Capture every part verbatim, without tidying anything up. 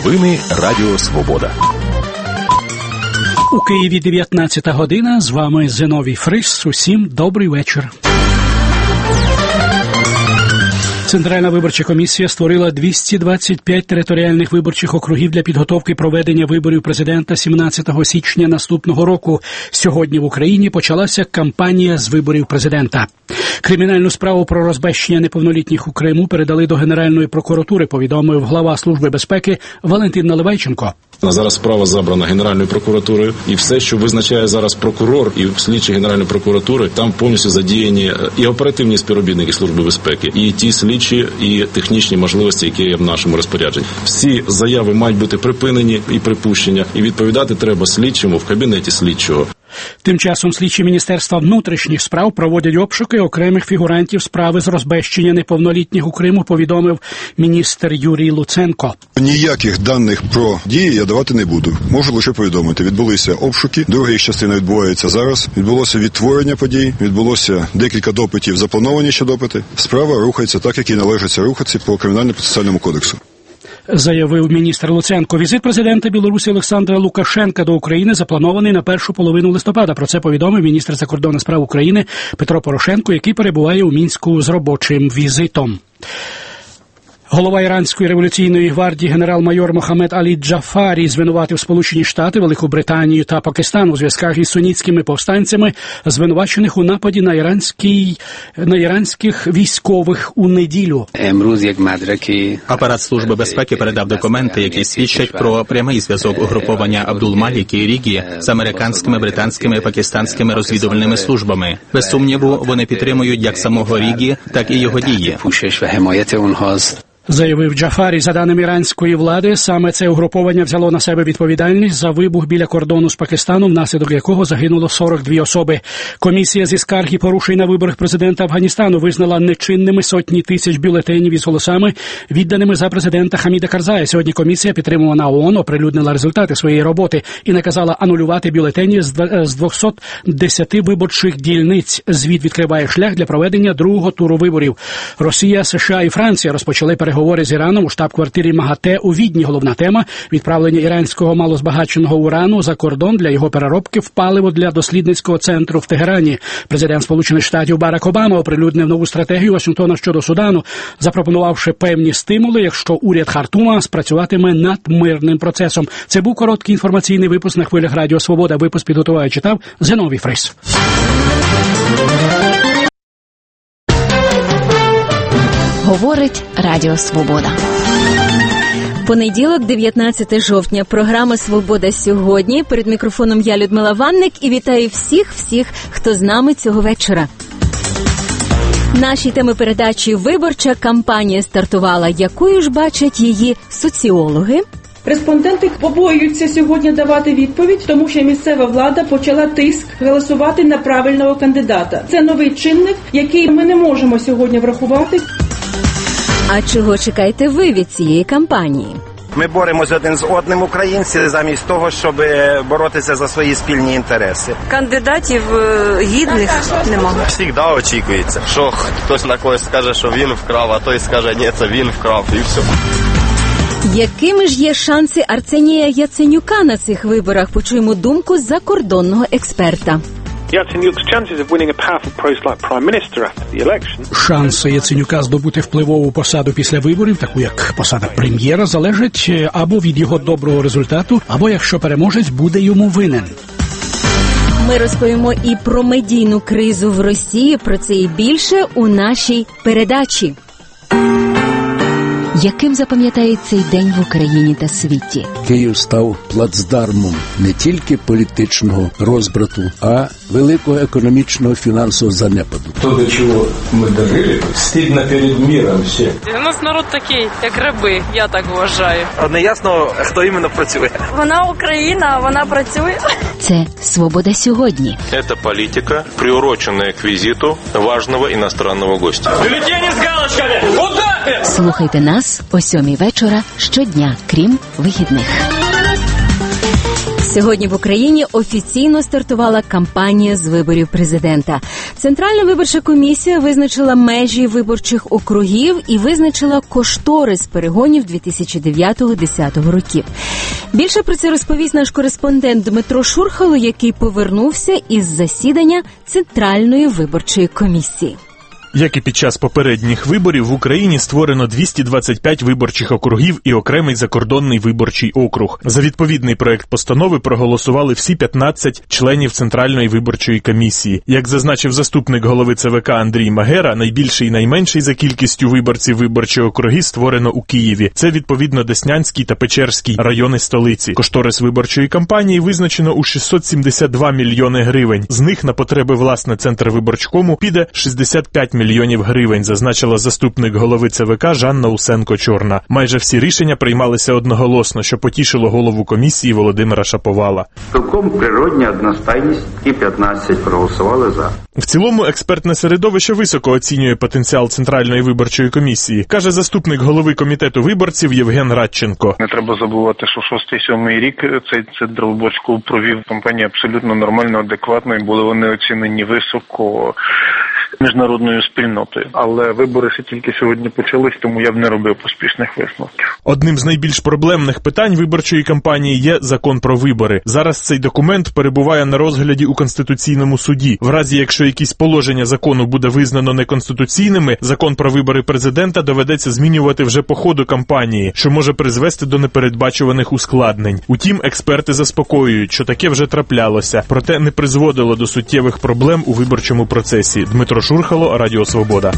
Новини Радіо Свобода. У Києві дев'ятнадцята година. З вами Зиновій Фрис. Усім добрий вечір. Центральна виборча комісія створила двісті двадцять п'ять територіальних виборчих округів для підготовки проведення виборів президента сімнадцятого січня наступного року. Сьогодні в Україні почалася кампанія з виборів президента. Кримінальну справу про розбещення неповнолітніх у Криму передали до Генеральної прокуратури, повідомив глава Служби безпеки Валентин Наливайченко. Зараз справа забрана Генеральною прокуратурою, і все, що визначає зараз прокурор і слідчі Генеральної прокуратури, там повністю задіяні і оперативні співробітники Служби безпеки, і ті слідчі, і технічні можливості, які є в нашому розпорядженні. Всі заяви мають бути припинені і припущення, і відповідати треба слідчому в кабінеті слідчого. Тим часом слідчі Міністерства внутрішніх справ проводять обшуки окремих фігурантів справи з розбещення неповнолітніх у Криму, повідомив міністр Юрій Луценко. Ніяких даних про дії я давати не буду. Можу лише повідомити. Відбулися обшуки, друга їх частина відбувається зараз. Відбулося відтворення подій, відбулося декілька допитів, заплановані ще допити. Справа рухається так, як і належиться рухатися по Кримінально-процесуальному кодексу. Заявив міністр Луценко. Візит президента Білорусі Олександра Лукашенка до України запланований на першу половину листопада. Про це повідомив міністр закордонних справ України Петро Порошенко, який перебуває у Мінську з робочим візитом. Голова Іранської революційної гвардії генерал-майор Мохаммед Алі Джафарі звинуватив Сполучені Штати, Велику Британію та Пакистан у зв'язках із сунітськими повстанцями, звинувачених у нападі на іранський на іранських військових у неділю. Апарат Служби безпеки передав документи, які свідчать про прямий зв'язок угруповання Абдул-Малік і Рігі з американськими, британськими і пакистанськими розвідувальними службами. Без сумніву, вони підтримують як самого Рігі, так і його дії. Заявив Джафарі. За даними іранської влади, саме це угруповання взяло на себе відповідальність за вибух біля кордону з Пакистаном, внаслідок якого загинуло сорок дві особи. Комісія зі скарг і порушень на виборах президента Афганістану визнала нечинними сотні тисяч бюлетенів із голосами, відданими за президента Хаміда Карзая. Сьогодні комісія, підтримувана ООН, оприлюднила результати своєї роботи і наказала анулювати бюлетені з двохсот десяти виборчих дільниць. Звіт відкриває шлях для проведення другого туру виборів. Росія, США і Франція розпочали переговори Говори з Іраном у штаб-квартирі МАГАТЕ у Відні. Головна тема – відправлення іранського малозбагаченого урану за кордон для його переробки в паливо для дослідницького центру в Тегерані. Президент Сполучених Штатів Барак Обама оприлюднив нову стратегію Вашингтона щодо Судану, запропонувавши певні стимули, якщо уряд Хартума спрацюватиме над мирним процесом. Це був короткий інформаційний випуск на хвилях Радіо Свобода. Випуск підготував і читав Зиновій Фрис. Говорить Радіо Свобода. Понеділок, дев'ятнадцяте жовтня. Програма «Свобода сьогодні». Перед мікрофоном я, Людмила Ванник, і вітаю всіх-всіх, хто з нами цього вечора. Наші теми передачі «Виборча кампанія» стартувала. Якою ж бачать її соціологи? Респонденти побоюються сьогодні давати відповідь, тому що місцева влада почала тиск голосувати на правильного кандидата. Це новий чинник, який ми не можемо сьогодні врахувати. А чого чекаєте ви від цієї кампанії? Ми боремося один з одним, українці, замість того, щоб боротися за свої спільні інтереси. Кандидатів гідних немає. Всігда очікується, що хтось на когось скаже, що він вкрав, а той скаже, ні, це він вкрав, і все. Якими ж є шанси Арсенія Яценюка на цих виборах? Почуємо думку закордонного експерта. Шанси Яценюка здобути впливову посаду після виборів, таку як посада прем'єра, залежать або від його доброго результату, або якщо переможець буде йому винен. Ми розповімо і про медійну кризу в Росії, про це і більше у нашій передачі. Яким запам'ятає цей день в Україні та світі? Київ став плацдармом не тільки політичного розбрату, а великого економічного фінансового занепаду. То, до чого ми дожили, стидно перед миром всім. У нас народ такий, як раби, я так вважаю. Не ясно, хто іменно працює. Вона Україна, вона працює. Це «Свобода сьогодні». Це політика, приурочена к візиту важного іностранного гостя. Бюлетені з галочками! Удар! Слухайте нас о сьомій вечора щодня, крім вихідних. Сьогодні в Україні офіційно стартувала кампанія з виборів президента. Центральна виборча комісія визначила межі виборчих округів і визначила кошторис перегонів дві тисячі дев'ятого-десятого років. Більше про це розповість наш кореспондент Дмитро Шурхало, який повернувся із засідання Центральної виборчої комісії. Як і під час попередніх виборів, в Україні створено двісті двадцять п'ять виборчих округів і окремий закордонний виборчий округ. За відповідний проект постанови проголосували всі п'ятнадцять членів Центральної виборчої комісії. Як зазначив заступник голови ЦВК Андрій Магера, найбільший і найменший за кількістю виборців виборчі округи створено у Києві. Це, відповідно, Деснянський та Печерський райони столиці. Кошторис виборчої кампанії визначено у шістсот сімдесят два мільйони гривень. З них на потреби, власне, Центрвиборчкому піде шістдесят п'ять мільйонів гривень, зазначила заступник голови ЦВК Жанна Усенко-Чорна. Майже всі рішення приймалися одноголосно, що потішило голову комісії Володимира Шаповала. Цілком природня одностайність, і п'ятнадцять проголосували за. В цілому експертне середовище високо оцінює потенціал Центральної виборчої комісії, каже заступник голови комітету виборців Євген Радченко. Не треба забувати, що шостий-сьомий рік цей Центрвиборчкому провів кампанію абсолютно нормально, адекватно, і були вони оцінені високо міжнародною спільнотою. Але вибори ще тільки сьогодні почались, тому я б не робив поспішних висновків. Одним з найбільш проблемних питань виборчої кампанії є закон про вибори. Зараз цей документ перебуває на розгляді у Конституційному суді. В разі, якщо якісь положення закону буде визнано неконституційними, закон про вибори президента доведеться змінювати вже по ходу кампанії, що може призвести до непередбачуваних ускладнень. Утім, експерти заспокоюють, що таке вже траплялося, проте не призводило до суттєвих проблем у виборчому процесі. Дмитро Шурхало, Радіо Свобода.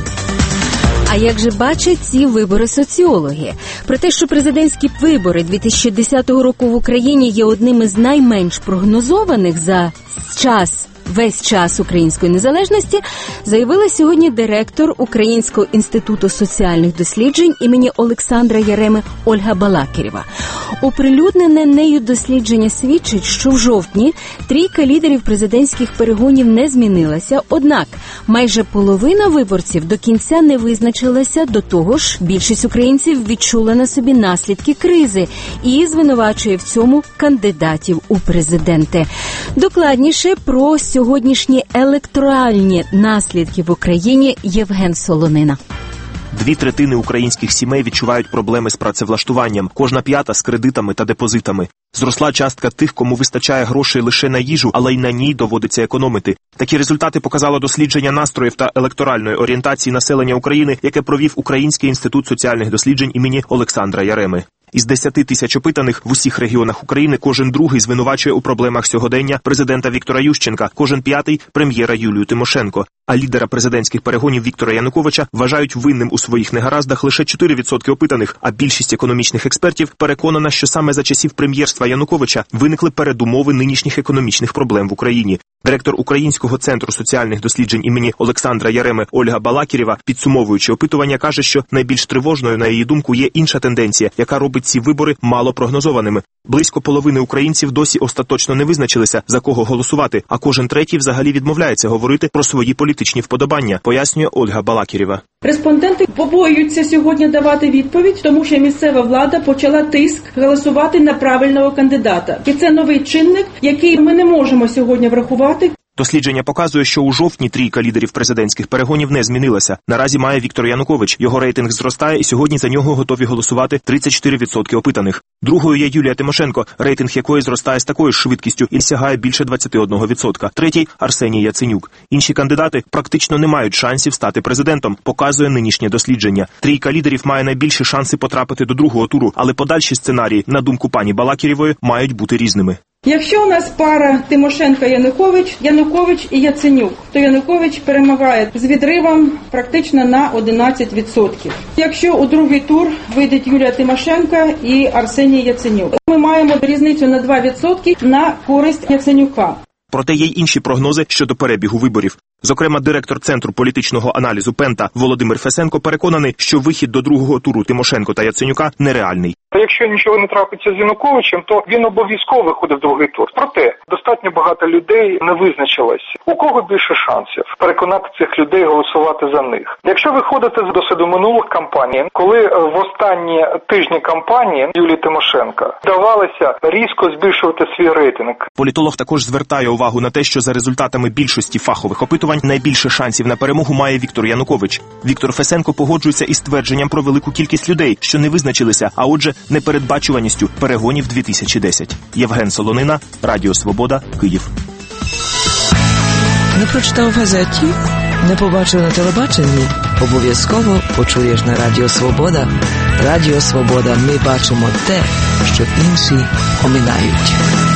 А як же бачать ці вибори соціологи? Про те, що президентські вибори дві тисячі десятого року в Україні є одним із найменш прогнозованих за час весь час української незалежності, заявила сьогодні директор Українського інституту соціальних досліджень імені Олександра Яреми Ольга Балакірєва. Оприлюднене нею дослідження свідчить, що в жовтні трійка лідерів президентських перегонів не змінилася, однак майже половина виборців до кінця не визначилася, до того ж більшість українців відчула на собі наслідки кризи і звинувачує в цьому кандидатів у президенти. Докладніше про сьогоднішні електоральні наслідки в Україні Євген Солонина. Дві третини українських сімей відчувають проблеми з працевлаштуванням, кожна п'ята з кредитами та депозитами. Зросла частка тих, кому вистачає грошей лише на їжу, але й на ній доводиться економити. Такі результати показало дослідження настроїв та електоральної орієнтації населення України, яке провів Український інститут соціальних досліджень імені Олександра Яреми. Із десяти тисяч опитаних в усіх регіонах України кожен другий звинувачує у проблемах сьогодення президента Віктора Ющенка, кожен п'ятий – прем'єра Юлію Тимошенко. А лідера президентських перегонів Віктора Януковича вважають винним у своїх негараздах лише чотири відсотки опитаних, а більшість економічних експертів переконана, що саме за часів прем'єрства Януковича виникли передумови нинішніх економічних проблем в Україні. Директор Українського центру соціальних досліджень імені Олександра Яреми Ольга Балакірєва, підсумовуючи опитування, каже, що найбільш тривожною, на її думку, є інша тенденція, яка робить ці вибори мало прогнозованими. Близько половини українців досі остаточно не визначилися, за кого голосувати, а кожен третій взагалі відмовляється говорити про свої політичні вподобання, пояснює Ольга Балакірєва. Респонденти побоюються сьогодні давати відповідь, тому що місцева влада почала тиск голосувати на правильного кандидата. І це новий чинник, який ми не можемо сьогодні врахувати. Дослідження показує, що у жовтні трійка лідерів президентських перегонів не змінилася. Наразі має Віктор Янукович. Його рейтинг зростає, і сьогодні за нього готові голосувати тридцять чотири відсотки опитаних. Другою є Юлія Тимошенко, рейтинг якої зростає з такою ж швидкістю і сягає більше двадцять один відсоток. Третій – Арсеній Яценюк. Інші кандидати практично не мають шансів стати президентом, показує нинішнє дослідження. Трійка лідерів має найбільші шанси потрапити до другого туру, але подальші сценарії, на думку пані Балакірєвої, мають бути різними. Якщо у нас пара Тимошенко-Янукович, Янукович і Яценюк, то Янукович перемагає з відривом практично на одинадцять відсотків. Якщо у другий тур вийде Юлія Тимошенко і Арсеній Яценюк, ми маємо різницю на два відсотки на користь Яценюка. Проте є й інші прогнози щодо перебігу виборів. Зокрема, директор Центру політичного аналізу Пента Володимир Фесенко переконаний, що вихід до другого туру Тимошенко та Яценюка нереальний. Якщо нічого не трапиться з Януковичем, то він обов'язково виходить в другий тур. Проте, достатньо багато людей не визначилось. У кого більше шансів переконати цих людей голосувати за них? Якщо виходити з досвіду минулих кампаній, коли в останні тижні кампанії Юлії Тимошенко вдавалося різко збільшувати свій рейтинг. Політолог також звертає увагу на те, що за результатами більшості фахових опитувань найбільше шансів на перемогу має Віктор Янукович. Віктор Фесенко погоджується із твердженням про велику кількість людей, що не визначилися, а отже, непередбачуваністю перегонів дві тисячі десять. Євген Солонина, Радіо Свобода, Київ. Не прочитав в газеті? Не побачив на телебаченні? Обов'язково почуєш на Радіо Свобода. Радіо Свобода. Ми бачимо те, що інші оминають.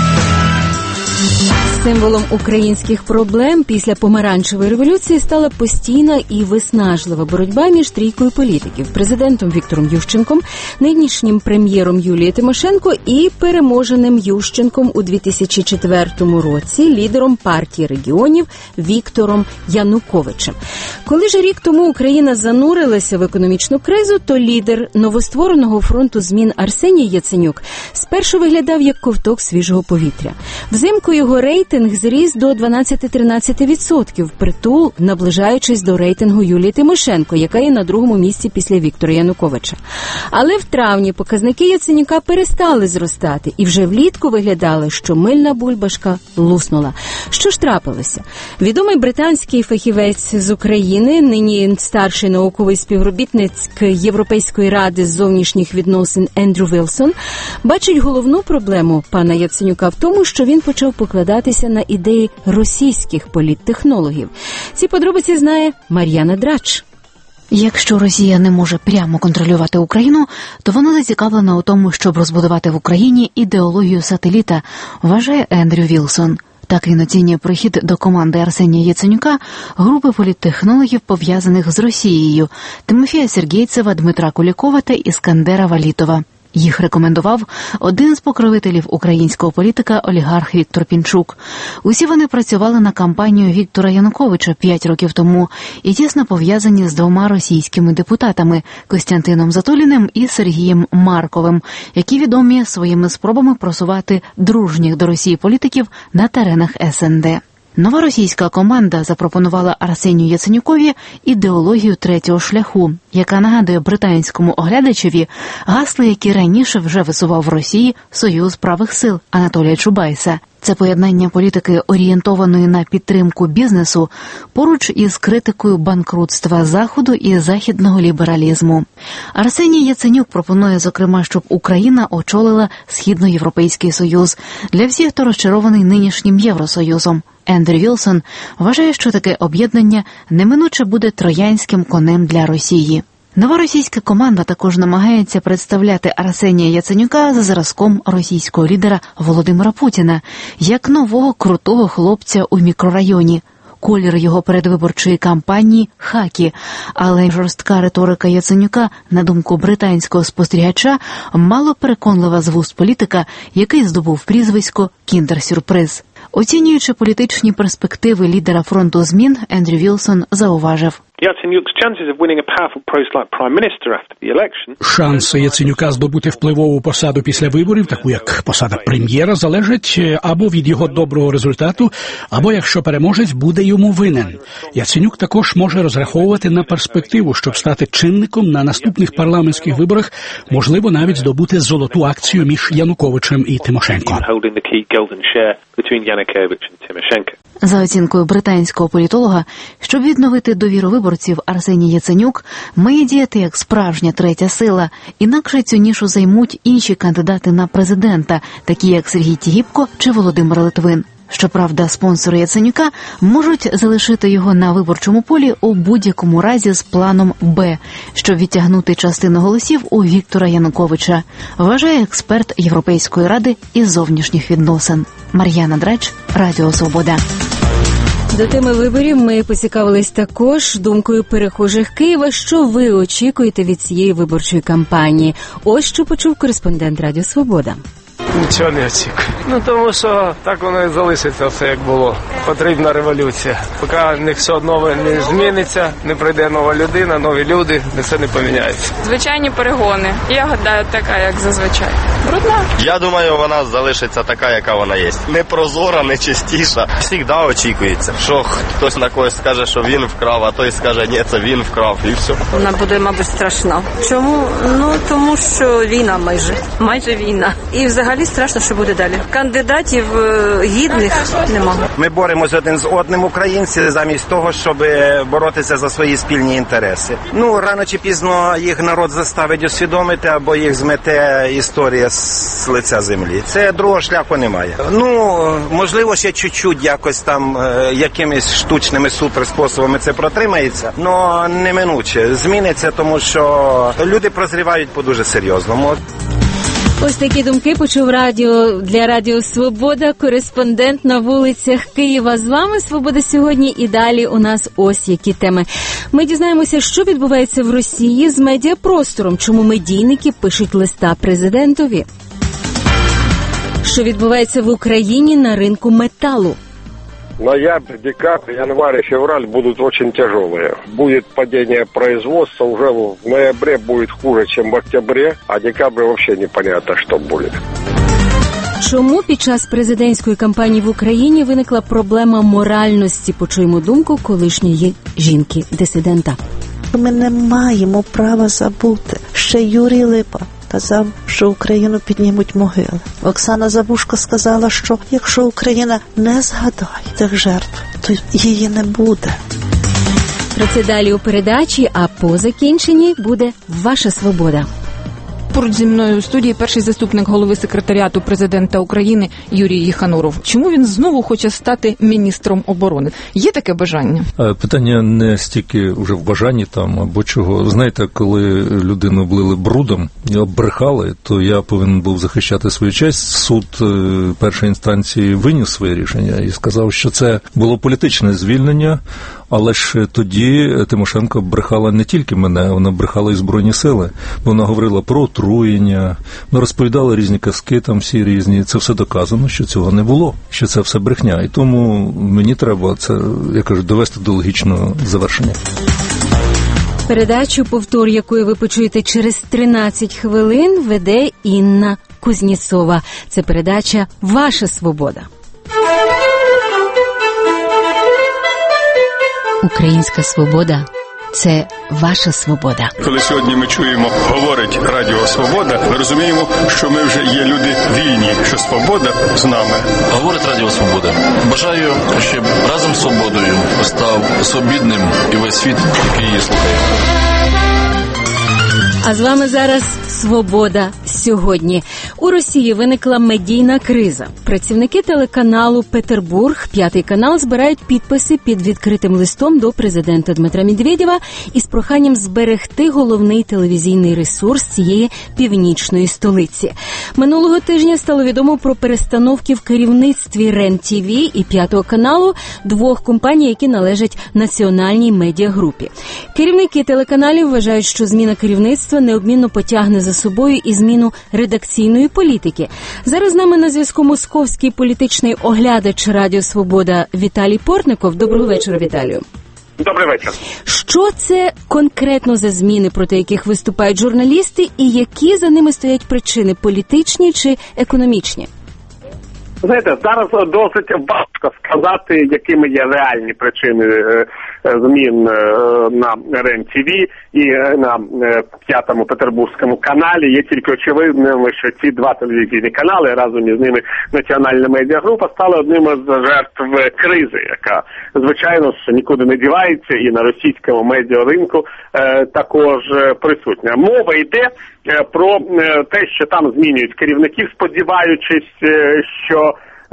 Символом українських проблем після помаранчевої революції стала постійна і виснажлива боротьба між трійкою політиків – президентом Віктором Ющенком, нинішнім прем'єром Юлією Тимошенко і переможеним Ющенком у дві тисячі четвертому році лідером партії регіонів Віктором Януковичем. Коли ж рік тому Україна занурилася в економічну кризу, то лідер новоствореного фронту змін Арсеній Яценюк спершу виглядав як ковток свіжого повітря. Взимку його рейтинг зріс до дванадцять-тринадцять відсотків, притул наближаючись до рейтингу Юлії Тимошенко, яка є на другому місці після Віктора Януковича. Але в травні показники Яценюка перестали зростати, і вже влітку виглядало, що мильна бульбашка луснула. Що ж трапилося? Відомий британський фахівець з України, нині старший науковий співробітник Європейської ради з зовнішніх відносин Ендрю Вілсон, бачить головну проблему пана Яценюка в тому, що він почав покладатися на ідеї російських політтехнологів. Ці подробиці знає Мар'яна Драч. Якщо Росія не може прямо контролювати Україну, то вона зацікавлена у тому, щоб розбудувати в Україні ідеологію сателіта, вважає Ендрю Вілсон. Так він оцінює прихід до команди Арсенія Яценюка групи політтехнологів, пов'язаних з Росією – Тимофія Сергійцева, Дмитра Кулікова та Іскандера Валітова. Їх рекомендував один з покровителів українського політика олігарх Віктор Пінчук. Усі вони працювали на кампанію Віктора Януковича п'ять років тому і тісно пов'язані з двома російськими депутатами – Костянтином Затуліним і Сергієм Марковим, які відомі своїми спробами просувати дружніх до Росії політиків на теренах ес ен де. Нова російська команда запропонувала Арсенію Яценюкові ідеологію третього шляху, яка нагадує британському оглядачеві гасли, які раніше вже висував в Росії Союз правих сил Анатолія Чубайса. Це поєднання політики, орієнтованої на підтримку бізнесу, поруч із критикою банкрутства Заходу і західного лібералізму. Арсеній Яценюк пропонує, зокрема, щоб Україна очолила Східноєвропейський Союз для всіх, хто розчарований нинішнім Євросоюзом. Ендрю Вілсон вважає, що таке об'єднання неминуче буде троянським конем для Росії. Нова російська команда також намагається представляти Арсенія Яценюка за зразком російського лідера Володимира Путіна, як нового крутого хлопця у мікрорайоні. Колір його передвиборчої кампанії – хакі, але жорстка риторика Яценюка, на думку британського спостерігача, мало переконлива з вуст політика, який здобув прізвисько «Кіндер-сюрприз». Оцінюючи політичні перспективи лідера фронту змін, Ендрю Вілсон зауважив: Шанси Яценюка здобути впливову посаду після виборів, таку як посада прем'єра, залежать або від його доброго результату, або якщо переможець буде йому винен. Яценюк також може розраховувати на перспективу, щоб стати чинником на наступних парламентських виборах, можливо, навіть здобути золоту акцію між Януковичем і Тимошенко. За оцінкою британського політолога, щоб відновити довіру виборців, Арсеній Яценюк має діяти як справжня третя сила, інакше цю нішу займуть інші кандидати на президента, такі як Сергій Тігіпко чи Володимир Литвин. Щоправда, спонсори Яценюка можуть залишити його на виборчому полі у будь-якому разі з планом «Б», щоб відтягнути частину голосів у Віктора Януковича, вважає експерт Європейської ради із зовнішніх відносин. Мар'яна Драч, Радіо Свобода. До теми виборів ми поцікавились також думкою перехожих Києва, що ви очікуєте від цієї виборчої кампанії. Ось що почув кореспондент Радіо Свобода. Нічого не очікую. Ну тому що так воно і залишиться все як було. Потрібна революція. Поки ніхто нове не зміниться, не прийде нова людина, нові люди, все не поміняється. Звичайні перегони. Я гадаю, така, як зазвичай. Брудна. Я думаю, вона залишиться така, яка вона є. Не прозора, не чистіша. Всігда очікується, що хтось на когось скаже, що він вкрав, а той скаже, ні, це він вкрав, і все. Вона буде, мабуть, страшна. Чому? Ну, тому що війна майже. Майже війна. І взагалі страшно, що буде далі. Кандидатів гідних немає. Ми боремося один з одним, українці, замість того, щоб боротися за свої спільні інтереси. Ну, рано чи пізно їх народ заставить усвідомити, або їх змете історія з лиця землі. Це другого шляху немає. Ну, можливо, ще чуть-чуть якось там якимись штучними суперспособами це протримається, але неминуче зміниться, тому що люди прозрівають по дуже серйозному. Ось такі думки почув радіо для Радіо Свобода, кореспондент на вулицях Києва. З вами «Свобода сьогодні» і далі у нас ось які теми. Ми дізнаємося, що відбувається в Росії з медіапростором, чому медійники пишуть листа президентові. Що відбувається в Україні на ринку металу. Ноябрь, декабрь, январь и февраль будут очень тяжелые. Будет падение производства, уже в ноябре будет хуже, чем в октябре, а декабрь вообще непонятно, что будет. Чому під час президентської кампанії в Україні виникла проблема моральності? Почуємо думку колишньої жінки-дисидента. Ми не маємо права забути. Ще Юрій Липа казав, що Україну піднімуть могили. Оксана Забушко сказала, що якщо Україна не згадає тих жертв, то її не буде. Про це далі у передачі, а по закінченні буде «Ваша свобода». Поруч зі мною у студії перший заступник голови секретаріату президента України Юрій Єхануров. Чому він знову хоче стати міністром оборони? Є таке бажання? Питання не стільки вже в бажанні там або чого. Знаєте, коли людину облили брудом і оббрехали, то я повинен був захищати свою честь. Суд першої інстанції виніс своє рішення і сказав, що це було політичне звільнення, але ж тоді Тимошенко брехала не тільки мене, вона брехала і Збройні сили. Вона говорила про отруєння, вона розповідала різні казки, там всі різні. Це все доказано, що цього не було, що це все брехня. І тому мені треба це, я кажу, довести до логічного завершення. Передачу, повтор якої ви почуєте через тринадцять хвилин, веде Інна Кузнєцова. Це передача «Ваша свобода». Українська свобода – це ваша свобода. Коли сьогодні ми чуємо, говорить Радіо Свобода, ми розуміємо, що ми вже є люди вільні, що свобода з нами. Говорить Радіо Свобода. Бажаю, щоб разом з свободою став свобідним і весь світ, який її слухає. А з вами зараз «Свобода сьогодні». У Росії виникла медійна криза. Працівники телеканалу «Петербург», п'ятий канал, збирають підписи під відкритим листом до президента Дмитра Медведєва із проханням зберегти головний телевізійний ресурс цієї північної столиці. Минулого тижня стало відомо про перестановки в керівництві РЕН-ТВ і п'ятого каналу, двох компаній, які належать національній медіагрупі. Керівники телеканалів вважають, що зміна керівництва неодмінно потягне за собою і зміну редакційної політики. Зараз з нами на зв'язку московський політичний оглядач Радіо Свобода Віталій Портников. Доброго вечора, Віталію. Добрий вечір. Що це конкретно за зміни, проти яких виступають журналісти, і які за ними стоять причини – політичні чи економічні? Знаєте, зараз досить важко сказати, якими є реальні причини змін на РЕН-ТВ і на п'ятому петербурзькому каналі. Є тільки очевидним, що ці два телевізійні канали, разом із ними національна медіагрупа, стали одним із жертв кризи, яка, звичайно, нікуди не дівається і на російському медіаринку також присутня. Мова йде про те, що там змінюють керівників, сподіваючись, що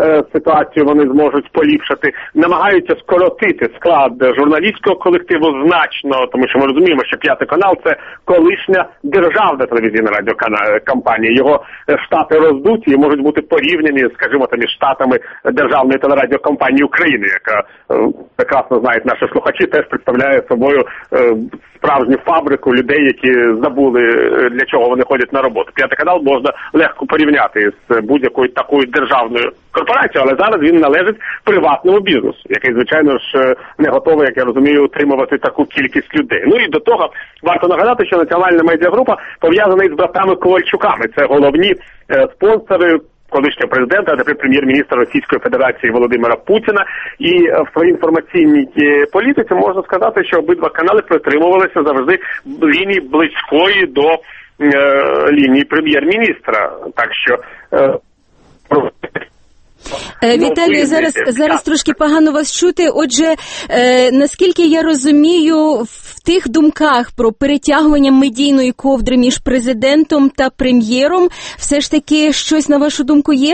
е, ситуацію вони зможуть поліпшити. Намагаються скоротити склад журналістського колективу значно, тому що ми розуміємо, що п'ятий канал – це колишня державна телевізійна радіокомпанія. Його штати роздуті і можуть бути порівняні, скажімо, там, із штатами державної телерадіокомпанії України, яка, прекрасно знають наші слухачі, теж представляє собою справжню фабрику людей, які забули, для чого вони ходять на роботу. П'ятий канал можна легко порівняти з будь-якою такою державною корпорацією, але зараз він належить приватному бізнесу, який, звичайно ж, не готовий, як я розумію, утримувати таку кількість людей. Ну і до того варто нагадати, що Національна медіагрупа пов'язана із братами Ковальчуками. Це головні е, спонсори колишнього президента, а тепер прем'єр-міністра Російської Федерації Володимира Путіна. І в своїй інформаційній політиці можна сказати, що обидва канали притримувалися завжди лінії близької до е, лінії прем'єр-міністра. Так що е, Віталій, зараз, зараз трошки погано вас чути. Отже, е, наскільки я розумію, в тих думках про перетягування медійної ковдри між президентом та прем'єром все ж таки щось, на вашу думку, є?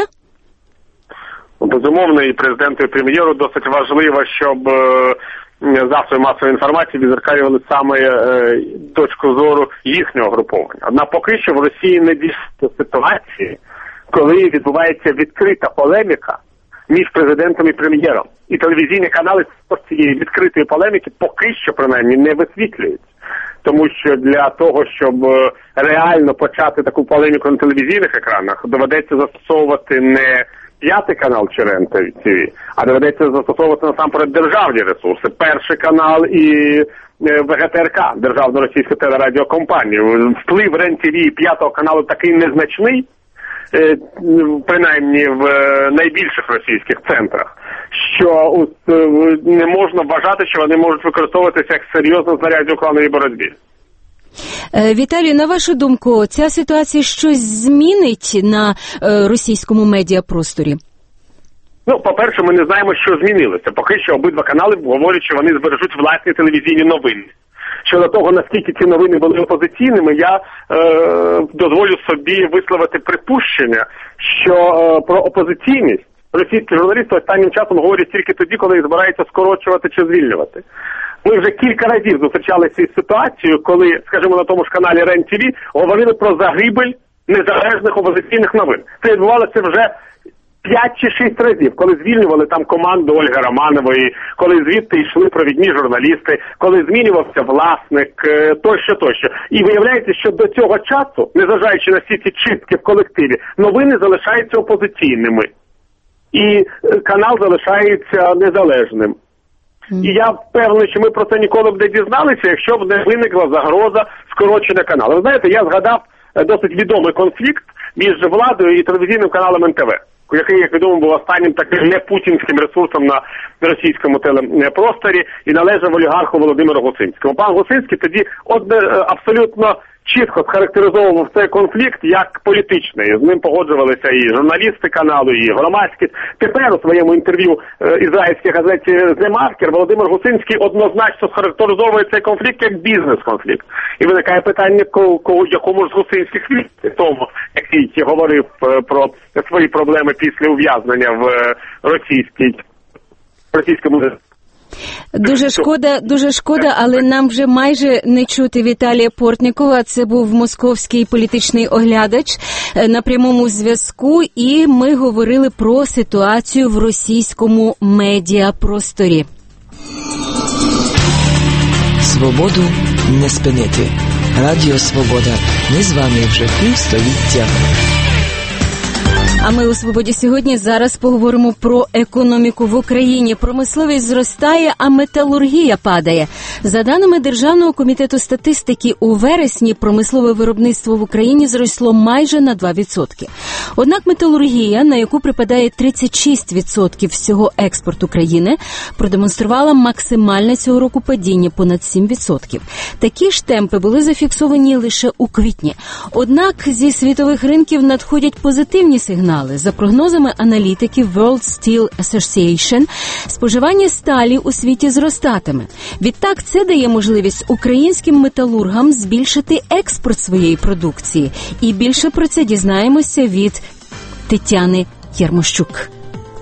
Безумовно, і президенту, і прем'єру досить важливо, щоб е, засоби масової інформації відзеркалювали саме е, точку зору їхнього груповання. Однак поки що в Росії не дійшла ситуації, коли відбувається відкрита полеміка між президентом і прем'єром. І телевізійні канали цієї відкритої полеміки поки що, принаймні, не висвітлюють. Тому що для того, щоб реально почати таку полеміку на телевізійних екранах, доведеться застосовувати не п'ятий канал чи РЕН ТВ, а доведеться застосовувати насамперед державні ресурси. Перший канал і ВГТРК, Державну російську телерадіокомпанію. Вплив РЕН ТВ і п'ятого каналу такий незначний, принаймні в найбільших російських центрах, що не можна вважати, що вони можуть використовуватися як серйозно знаряддя у клановій боротьбі. Віталій, на вашу думку, ця ситуація щось змінить на російському медіапросторі? Ну, по-перше, ми не знаємо, що змінилося. Поки що обидва канали говорять, що вони збережуть власні телевізійні новини. Щодо того, наскільки ці новини були опозиційними, я е, дозволю собі висловити припущення, що е, про опозиційність російські журналісти останнім часом говорять тільки тоді, коли їх збираються скорочувати чи звільнювати. Ми вже кілька разів зустрічалися із ситуацією, коли, скажімо, на тому ж каналі РЕН ТВ говорили про загибель незалежних опозиційних новин. Це відбувалося вже п'ять чи шість разів, коли звільнювали там команду Ольги Романової, коли звідти йшли провідні журналісти, коли змінювався власник, тощо, тощо. І виявляється, що до цього часу, незважаючи на всі ці чистки в колективі, новини залишаються опозиційними. І канал залишається незалежним. Mm. І я впевнений, що ми про це ніколи б не дізналися, якщо б не виникла загроза скорочення каналу. Ви знаєте, я згадав досить відомий конфлікт між владою і телевізійним каналом ен те ве, який, як відомо, був останнім таким непутінським ресурсом на російському телепросторі і належав олігарху Володимиру Гусинському. Пан Гусинський тоді одне, абсолютно чітко схарактеризовував цей конфлікт як політичний. З ним погоджувалися і журналісти каналу, і громадськість. Тепер у своєму інтерв'ю е, ізраїльській газеті «The Marker» Володимир Гусинський однозначно схарактеризовує цей конфлікт як бізнес-конфлікт. І виникає питання, кого, якому ж з Гусинських вірити, тому, який говорив е, про свої проблеми після ув'язнення в е, російській, російському. Дуже шкода, дуже шкода, але нам вже майже не чути Віталія Портнікова. Це був московський політичний оглядач на прямому зв'язку, і ми говорили про ситуацію в російському медіапросторі. Свободу не спинити. Радіо Свобода. Ми з вами вже півстоліття. А ми у «Свободі» сьогодні зараз поговоримо про економіку в Україні. Промисловість зростає, а металургія падає. За даними Державного комітету статистики, у вересні промислове виробництво в Україні зросло майже на два відсотки. Однак металургія, на яку припадає тридцять шість відсотків всього експорту країни, продемонструвала максимальне цього року падіння понад сім відсотків. Такі ж темпи були зафіксовані лише у квітні. Однак зі світових ринків надходять позитивні сигнали. За прогнозами аналітиків World Steel Association, споживання сталі у світі зростатиме. Відтак, це дає можливість українським металургам збільшити експорт своєї продукції. І більше про це дізнаємося від Тетяни Ярмощук.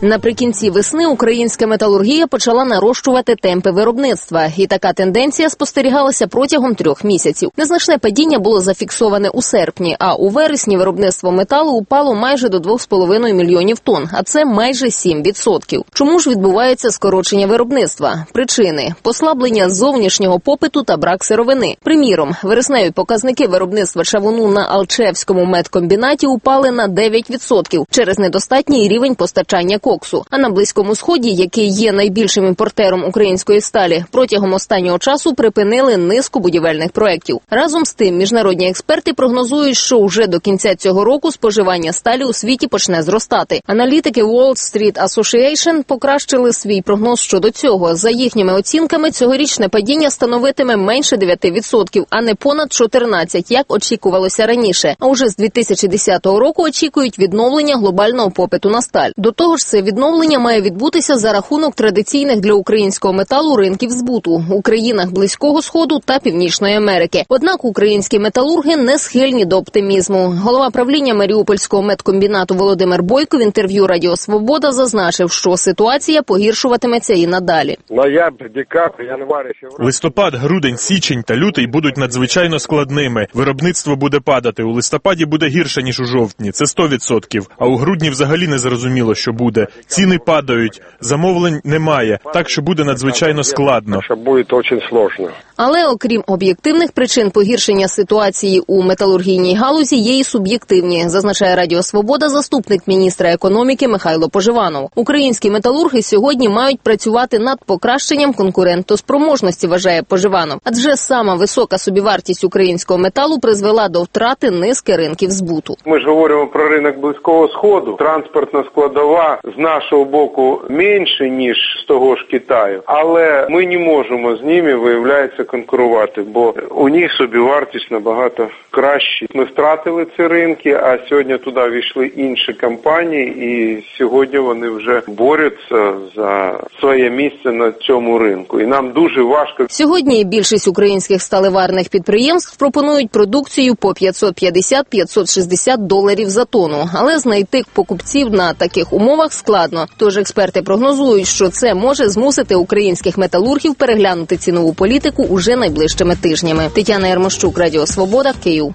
Наприкінці весни українська металургія почала нарощувати темпи виробництва, і така тенденція спостерігалася протягом трьох місяців. Незначне падіння було зафіксоване у серпні, а у вересні виробництво металу упало майже до двох з половиною мільйонів тонн, а це майже сім відсотків. Чому ж відбувається скорочення виробництва? Причини – послаблення зовнішнього попиту та брак сировини. Приміром, вересневі показники виробництва чавуну на Алчевському медкомбінаті упали на дев'ять відсотків через недостатній рівень постачання коксу. А на Близькому Сході, який є найбільшим імпортером української сталі, протягом останнього часу припинили низку будівельних проєктів. Разом з тим, міжнародні експерти прогнозують, що вже до кінця цього року споживання сталі у світі почне зростати. Аналітики Wall Street Association покращили свій прогноз щодо цього. За їхніми оцінками, цьогорічне падіння становитиме менше дев'ять відсотків, а не понад чотирнадцять, як очікувалося раніше. А уже з дві тисячі десятого року очікують відновлення глобального попиту на сталь. До того ж, це відновлення має відбутися за рахунок традиційних для українського металу ринків збуту у країнах Близького Сходу та Північної Америки. Однак українські металурги не схильні до оптимізму. Голова правління Маріупольського медкомбінату Володимир Бойко в інтерв'ю Радіо Свобода зазначив, що ситуація погіршуватиметься і надалі. Ноябрь, декабрь, январь, февраль. Листопад, грудень, січень та лютий будуть надзвичайно складними. Виробництво буде падати. У листопаді буде гірше, ніж у жовтні. Це сто відсотків. А у грудні взагалі не зрозуміло, що буде. Ціни падають, замовлень немає. Так що буде надзвичайно складно. Що буде дуже складно. Але окрім об'єктивних причин погіршення ситуації у металургійній галузі, є і суб'єктивні, зазначає Радіо Свобода заступник міністра економіки Михайло Поживанов. Українські металурги сьогодні мають працювати над покращенням конкурентоспроможності, вважає Поживанов. Адже сама висока собівартість українського металу призвела до втрати низки ринків збуту. Ми ж говоримо про ринок Близького Сходу. Транспортна складова з нашого боку менше, ніж з того ж Китаю. Але ми не можемо з ними, виявляється, конкурувати, бо у них собівартість набагато краще. Ми втратили ці ринки, а сьогодні туди війшли інші компанії, і сьогодні вони вже борються за своє місце на цьому ринку. І нам дуже важко. Сьогодні більшість українських сталеварних підприємств пропонують продукцію по п'ятсот п'ятдесят - п'ятсот шістдесят доларів за тонну, але знайти покупців на таких умовах складно. Тож експерти прогнозують, що це може змусити українських металургів переглянути цінову політику уже найближчими тижнями. Тетяна Ярмощук, Радіо Свобода, Київ.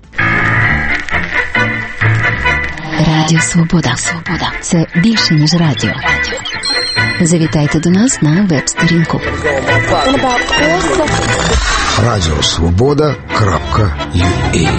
Радіо Свобода. Свобода. Це більше, ніж радіо. Завітайте до нас на веб-сторінку. радіо свобода крапка ю а.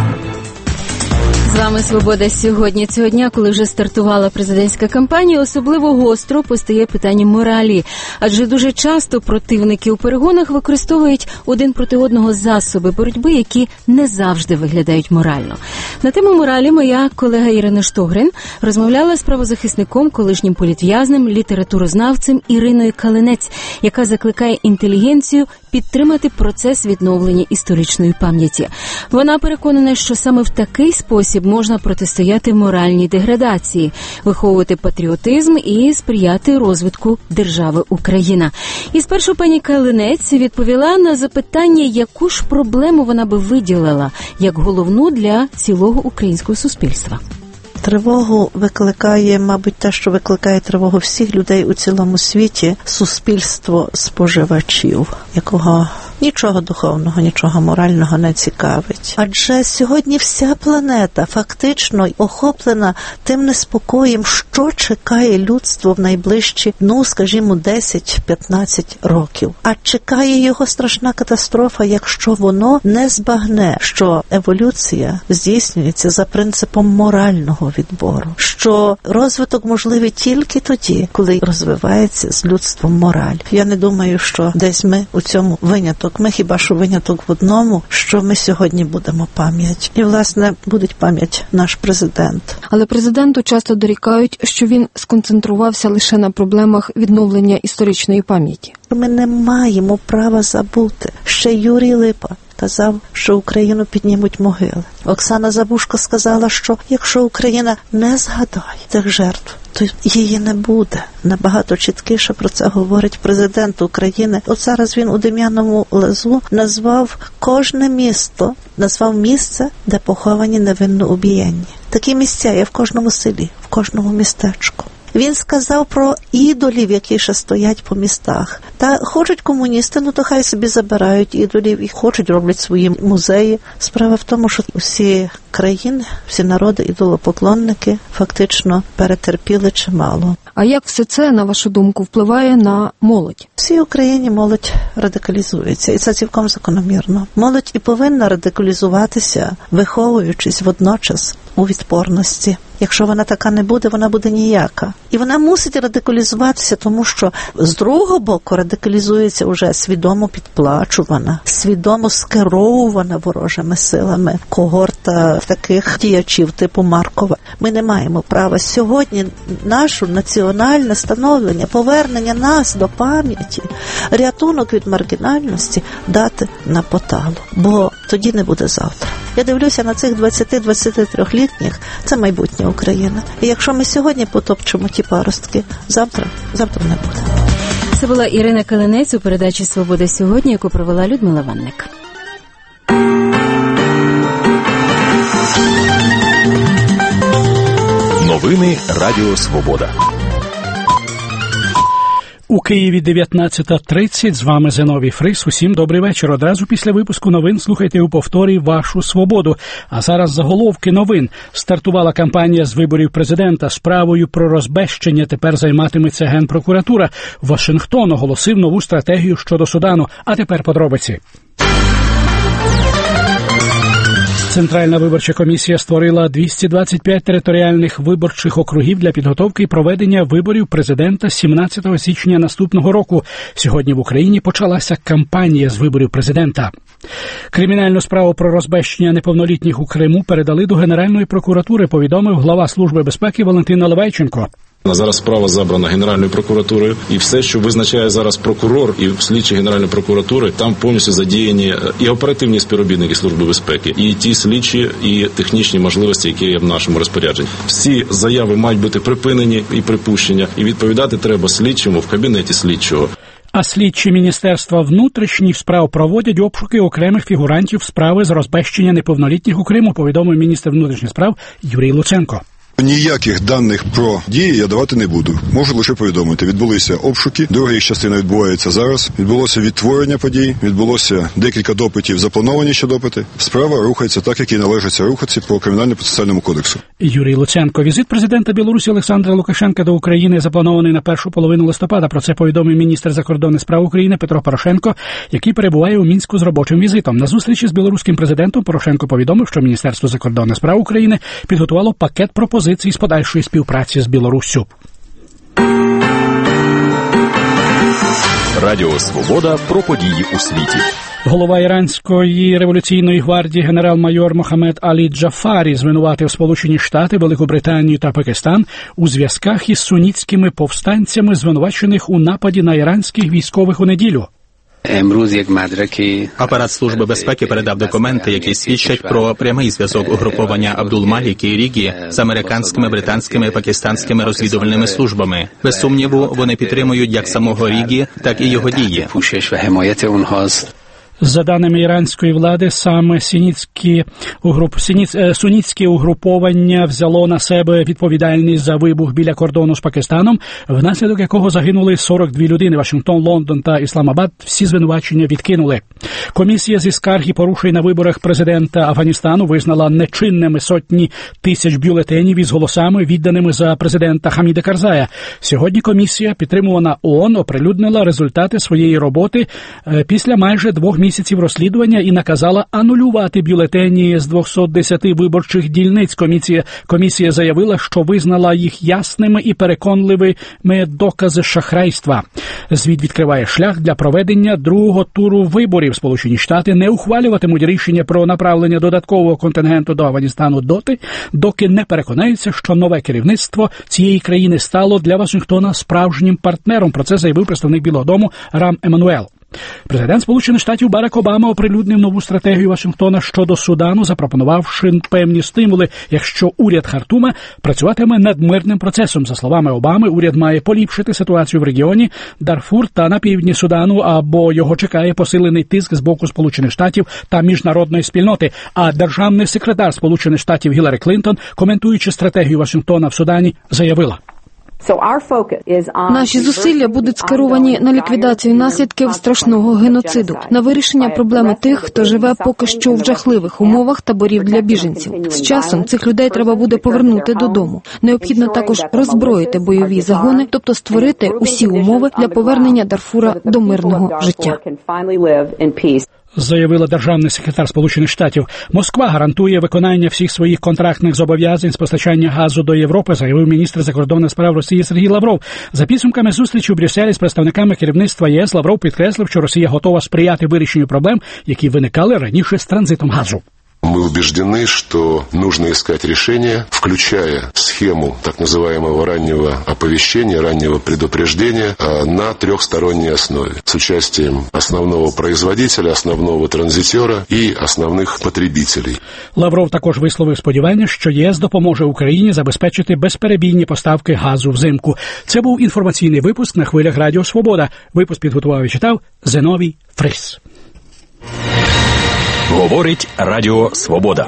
З вами «Свобода» сьогодні. Цього дня, коли вже стартувала президентська кампанія, особливо гостро постає питання моралі. Адже дуже часто противники у перегонах використовують один проти одного засоби боротьби, які не завжди виглядають морально. На тему моралі моя колега Ірина Штогрин розмовляла з правозахисником, колишнім політв'язнем, літературознавцем Іриною Калинець, яка закликає інтелігенцію підтримати процес відновлення історичної пам'яті. Вона переконана, що саме в такий спосіб можна протистояти моральній деградації, виховувати патріотизм і сприяти розвитку держави Україна. І спершу пані Калинець відповіла на запитання, яку ж проблему вона би виділила як головну для цілого українського суспільства. Тривогу викликає, мабуть, те, що викликає тривогу всіх людей у цілому світі – суспільство споживачів, якого нічого духовного, нічого морального не цікавить. Адже сьогодні вся планета фактично охоплена тим неспокоєм, що чекає людство в найближчі, ну, скажімо, десять-п'ятнадцять років. А чекає його страшна катастрофа, якщо воно не збагне, що еволюція здійснюється за принципом морального відбору, що розвиток можливий тільки тоді, коли розвивається з людством мораль. Я не думаю, що десь ми у цьому виняток. Ми хіба що виняток в одному, що ми сьогодні будемо пам'ять. І, власне, буде пам'ять наш президент. Але президенту часто дорікають, що він сконцентрувався лише на проблемах відновлення історичної пам'яті. Ми не маємо права забути. Ще Юрій Липа казав, що Україну піднімуть могили. Оксана Забужко сказала, що якщо Україна не згадає цих жертв, то її не буде. Набагато чіткіше про це говорить президент України. От зараз він у Дем'яновому Лазу назвав кожне місто, назвав місце, де поховані невинно убієнні. Такі місця є в кожному селі, в кожному містечку. Він сказав про ідолів, які ще стоять по містах. Та хочуть комуністи, ну то хай собі забирають ідолів і хочуть, роблять свої музеї. Справа в тому, що всі країни, всі народи, ідолопоклонники фактично перетерпіли чимало. А як все це, на вашу думку, впливає на молодь? Всій Україні молодь радикалізується, і це цілком закономірно. Молодь і повинна радикалізуватися, виховуючись водночас у відпорності. Якщо вона така не буде, вона буде ніяка. І вона мусить радикалізуватися, тому що з другого боку радикалізується вже свідомо підплачувана, свідомо скеровувана ворожими силами когорта таких діячів типу Маркова. Ми не маємо права сьогодні нашу національне становлення, повернення нас до пам'яті, рятунок від маргінальності дати на поталу, бо тоді не буде завтра. Я дивлюся на цих двадцяти-двадцятитрьохлітніх, це майбутнє України. І якщо ми сьогодні потопчемо ті паростки, завтра, завтра не буде. Це була Ірина Калинець у передачі «Свобода сьогодні», яку провела Людмила Ванник. Новини Радіо Свобода. У Києві дев'ятнадцята тридцять. З вами Зиновій Фрис. Усім добрий вечір. Одразу після випуску новин слухайте у повторі «Вашу свободу». А зараз заголовки новин. Стартувала кампанія з виборів президента. Справою про розбещення тепер займатиметься Генпрокуратура. Вашингтон оголосив нову стратегію щодо Судану. А тепер подробиці. Центральна виборча комісія створила двісті двадцять п'ять територіальних виборчих округів для підготовки і проведення виборів президента сімнадцятого січня наступного року. Сьогодні в Україні почалася кампанія з виборів президента. Кримінальну справу про розбещення неповнолітніх у Криму передали до Генеральної прокуратури, повідомив глава Служби безпеки Валентин Наливайченко. Зараз справа забрана Генеральною прокуратурою, і все, що визначає зараз прокурор і слідчі Генеральної прокуратури, там повністю задіяні і оперативні співробітники Служби безпеки, і ті слідчі, і технічні можливості, які є в нашому розпорядженні. Всі заяви мають бути припинені і припущення, і відповідати треба слідчому в кабінеті слідчого. А слідчі Міністерства внутрішніх справ проводять обшуки окремих фігурантів справи з розбещення неповнолітніх у Криму, повідомив міністр внутрішніх справ Юрій Луценко. Ніяких даних про дії я давати не буду. Можу лише повідомити. Відбулися обшуки, друга їх частина відбувається зараз. Відбулося відтворення подій, відбулося декілька допитів, заплановані ще допити. Справа рухається так, як і належиться рухатися по Кримінально-процесуальному кодексу. Юрій Луценко. Візит президента Білорусі Олександра Лукашенка до України запланований на першу половину листопада. Про це повідомив міністр закордонних справ України Петро Порошенко, який перебуває у Мінську з робочим візитом. На зустрічі з білоруським президентом Порошенко повідомив, що Міністерство закордонних справ України підготувало пакет пропозицій з подальшої співпраці з Білоруссю. Радіо Свобода про події у світі. Голова Іранської революційної гвардії генерал-майор Мохаммед Алі Джафарі звинуватив Сполучені Штати, Велику Британію та Пакистан у зв'язках із сунітськими повстанцями, звинувачених у нападі на іранських військових у неділю. Апарат Служби безпеки передав документи, які свідчать про прямий зв'язок угруповання Абдул-Малік і Рігі з американськими, британськими і пакистанськими розвідувальними службами. Без сумніву, вони підтримують як самого Рігі, так і його дії. За даними іранської влади, саме сунітські, угруп... сунітське угруповання взяло на себе відповідальність за вибух біля кордону з Пакистаном, внаслідок якого загинули сорок дві людини. Вашингтон, Лондон та Ісламабад всі звинувачення відкинули. Комісія зі скарг і порушень на виборах президента Афганістану визнала нечинними сотні тисяч бюлетенів із голосами, відданими за президента Хаміда Карзая. Сьогодні комісія, підтримувана ООН, оприлюднила результати своєї роботи після майже двох місяців місяців розслідування і наказала анулювати бюлетені з двохсот десяти виборчих дільниць. Комісія, комісія заявила, що визнала їх ясними і переконливими докази шахрайства. Звіт відкриває шлях для проведення другого туру виборів. Сполучені Штати не ухвалюватимуть рішення про направлення додаткового контингенту до Афганістану доти, доки не переконаються, що нове керівництво цієї країни стало для Вашингтона справжнім партнером. Про це заявив представник Білого дому Рам Еммануел. Президент Сполучених Штатів Барак Обама оприлюднив нову стратегію Вашингтона щодо Судану, запропонувавши певні стимули, якщо уряд Хартума працюватиме над мирним процесом. За словами Обами, уряд має поліпшити ситуацію в регіоні Дарфур та на півдні Судану, або його чекає посилений тиск з боку Сполучених Штатів та міжнародної спільноти. А державний секретар Сполучених Штатів Гіларі Клінтон, коментуючи стратегію Вашингтона в Судані, заявила: Наші зусилля будуть скеровані на ліквідацію наслідків страшного геноциду, на вирішення проблеми тих, хто живе поки що в жахливих умовах таборів для біженців. З часом цих людей треба буде повернути додому. Необхідно також роззброїти бойові загони, тобто створити усі умови для повернення Дарфура до мирного життя. Заявила державний секретар Сполучених Штатів. Москва гарантує виконання всіх своїх контрактних зобов'язань з постачання газу до Європи, заявив міністр закордонних справ Росії Сергій Лавров. За підсумками зустрічі у Брюсселі з представниками керівництва ЄС Лавров підкреслив, що Росія готова сприяти вирішенню проблем, які виникали раніше з транзитом газу. Мы убеждены, что нужно искать решения, включая схему так называемого раннего оповещения, раннего предупреждения на трехсторонней основе с участием основного производителя, основного транзитера и основных потребителей. Лавров також висловив сподівання, що ЄС допоможе Україні забезпечити безперебійні поставки газу взимку. Це був інформаційний випуск на хвилях Радіо Свобода. Випуск підготував і читав Зиновій Фрис. Говорить Радіо Свобода.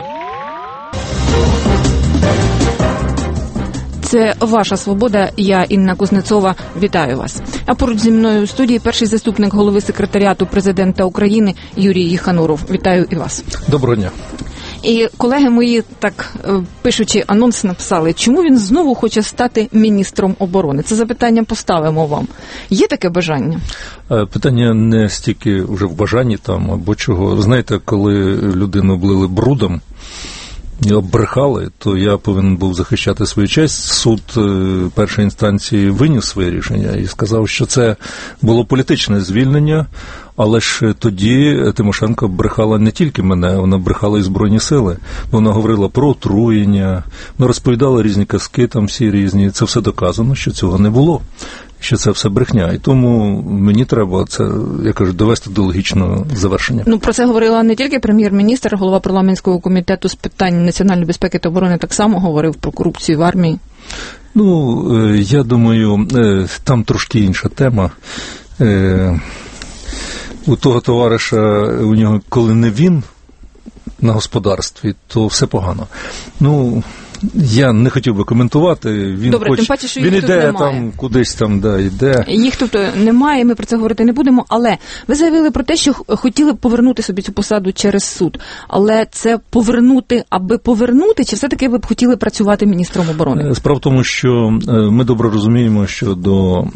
Це ваша свобода. Я, Інна Кузнецова, вітаю вас. А поруч зі мною у студії перший заступник голови секретаріату президента України Юрій Їхануров. Вітаю і вас. Доброго дня. І колеги мої, так пишучи анонс, написали, чому він знову хоче стати міністром оборони. Це запитання поставимо вам. Є таке бажання? Питання не стільки вже в бажанні там, або чого. Знаєте, коли людину облили брудом і оббрехали, то я повинен був захищати свою честь. Суд першої інстанції виніс своє рішення і сказав, що це було політичне звільнення, але ж тоді Тимошенко брехала не тільки мене, вона брехала і Збройні сили. Вона говорила про отруєння, вона розповідала різні казки, там всі різні. Це все доказано, що цього не було, що це все брехня. І тому мені треба це, я кажу, довести до логічного завершення. Ну, про це говорила не тільки прем'єр-міністр, голова парламентського комітету з питань національної безпеки та оборони так само говорив про корупцію в армії. Ну, я думаю, там трошки інша тема. У того товариша, у нього, коли не він на господарстві, то все погано. Ну, я не хотів би коментувати. Він Добре, хоч, тим паче, що він їх іде тут немає. Там кудись там, да, йде. Їх тут немає, ми про це говорити не будемо, але ви заявили про те, що хотіли б повернути собі цю посаду через суд. Але це повернути, аби повернути, чи все-таки ви б хотіли працювати міністром оборони? Справа в тому, що ми добре розуміємо, що до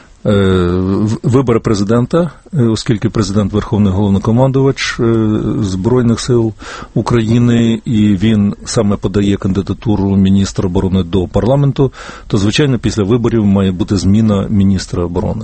вибори президента, оскільки президент Верховний Головнокомандувач Збройних сил України, і він саме подає кандидатуру міністра оборони до парламенту, то, звичайно, після виборів має бути зміна міністра оборони.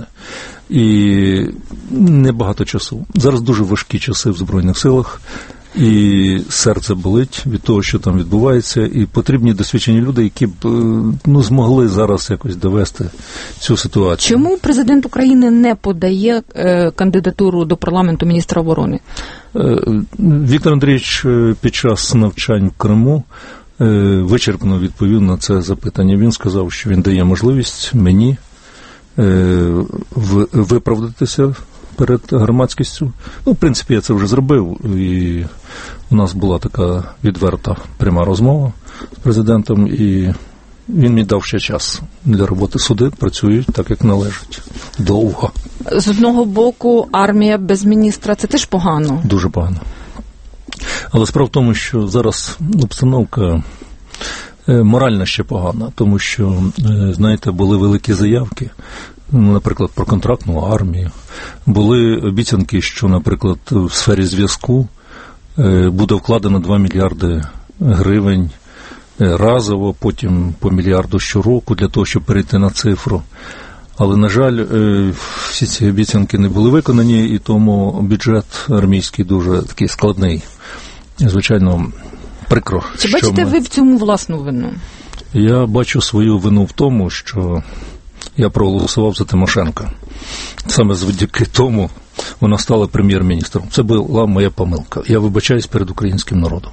І небагато часу. Зараз дуже важкі часи в Збройних силах. І серце болить від того, що там відбувається, і потрібні досвідчені люди, які б ну, змогли зараз якось довести цю ситуацію. Чому президент України не подає е, кандидатуру до парламенту міністра оборони? Е, Віктор Андрійович під час навчань в Криму е, вичерпно відповів на це запитання. Він сказав, що він дає можливість мені е, виправдатися перед громадськістю. Ну, в принципі, я це вже зробив, і у нас була така відверта пряма розмова з президентом, і він мені дав ще час для роботи. Суди працюють так, як належить. Довго. З одного боку, армія без міністра – це теж погано. Дуже погано. Але справа в тому, що зараз обстановка морально ще погана, тому що, знаєте, були великі заявки, наприклад, про контрактну армію. Були обіцянки, що, наприклад, в сфері зв'язку буде вкладено два мільярди гривень разово, потім по мільярду щороку для того, щоб перейти на цифру. Але, на жаль, всі ці обіцянки не були виконані, і тому бюджет армійський дуже такий складний. Звичайно, прикро. Чи бачите ми... ви в цьому власну вину? Я бачу свою вину в тому, що я проголосував за Тимошенка. Саме завдяки тому вона стала прем'єр-міністром. Це була моя помилка. Я вибачаюсь перед українським народом.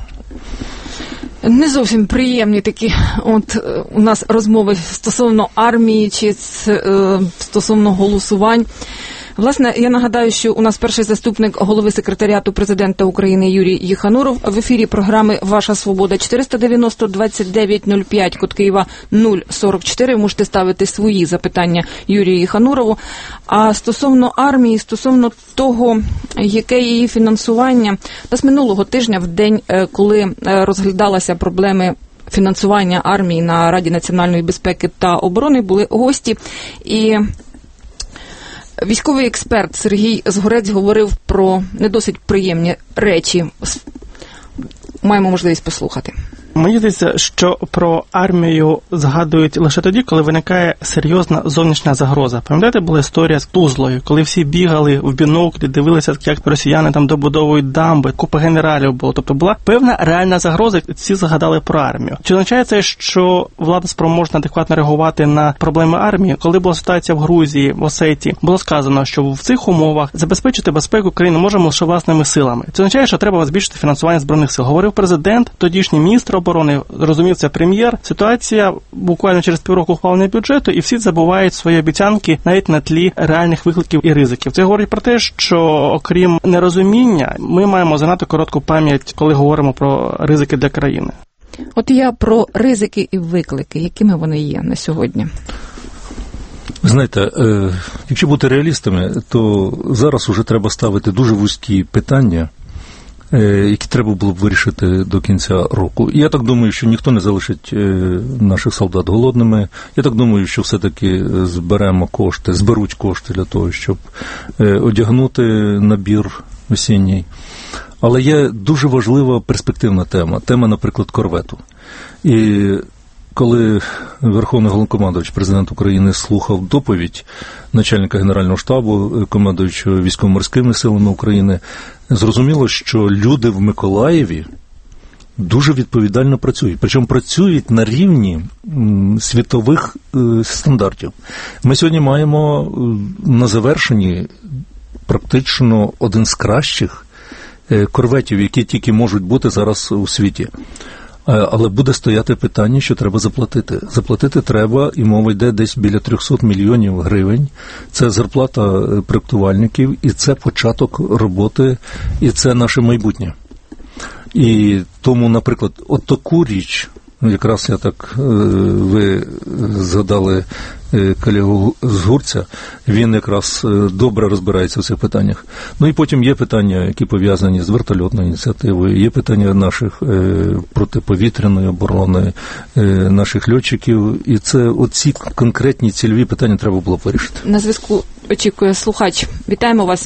Не зовсім приємні такі от у нас розмови стосовно армії чи стосовно голосувань. Власне, я нагадаю, що у нас перший заступник голови секретаріату президента України Юрій Єхануров в ефірі програми «Ваша свобода». чотириста дев'яносто двадцять дев'ять нуль п'ять, код Києва нуль сорок чотири. Можете ставити свої запитання Юрію Єханурову. А стосовно армії, стосовно того, яке її фінансування, та з минулого тижня, в день, коли розглядалися проблеми фінансування армії на Раді національної безпеки та оборони, були гості, і військовий експерт Сергій Згорець говорив про не досить приємні речі. Маємо можливість послухати. Мені здається, що про армію згадують лише тоді, коли виникає серйозна зовнішня загроза. Пам'ятаєте, була історія з Тузлою, коли всі бігали в біноклі, дивилися, як росіяни там добудовують дамби, купа генералів було. Тобто була певна реальна загроза, і всі згадали про армію. Чи означає це, що влада спроможна адекватно реагувати на проблеми армії? Коли була ситуація в Грузії, в Осетії, було сказано, що в цих умовах забезпечити безпеку країни можемо лише власними силами. Це означає, що треба збільшити фінансування збройних сил. Говорив президент, тодішній міністр оборони, розумів це прем'єр. Ситуація буквально через півроку ухвалення бюджету, і всі забувають свої обіцянки навіть на тлі реальних викликів і ризиків. Це говорить про те, що окрім нерозуміння, ми маємо занадто коротку пам'ять, коли говоримо про ризики для країни. От я про ризики і виклики, якими вони є на сьогодні. Знаєте, якщо бути реалістами, то зараз уже треба ставити дуже вузькі питання, які треба було б вирішити до кінця року. І я так думаю, що ніхто не залишить наших солдат голодними. Я так думаю, що все-таки зберемо кошти, зберуть кошти для того, щоб одягнути набір осінній. Але є дуже важлива перспективна тема. Тема, наприклад, корвету. І коли Верховний Головнокомандувач, президент України, слухав доповідь начальника Генерального штабу, командуючого військово-морськими силами України, зрозуміло, що люди в Миколаєві дуже відповідально працюють. Причому працюють на рівні світових стандартів. Ми сьогодні маємо на завершенні практично один з кращих корветів, які тільки можуть бути зараз у світі. Але буде стояти питання, що треба заплатити. Заплатити треба, і мова йде десь біля триста мільйонів гривень. Це зарплата проєктувальників, і це початок роботи, і це наше майбутнє. І тому, наприклад, от таку річ, якраз я так, ви згадали колегу з Гурця, він якраз добре розбирається в цих питаннях. Ну і потім є питання, які пов'язані з вертольотною ініціативою, є питання наших протиповітряної оборони, наших льотчиків, і це оці конкретні цільові питання треба було б вирішити. На зв'язку очікує слухач. Вітаємо вас.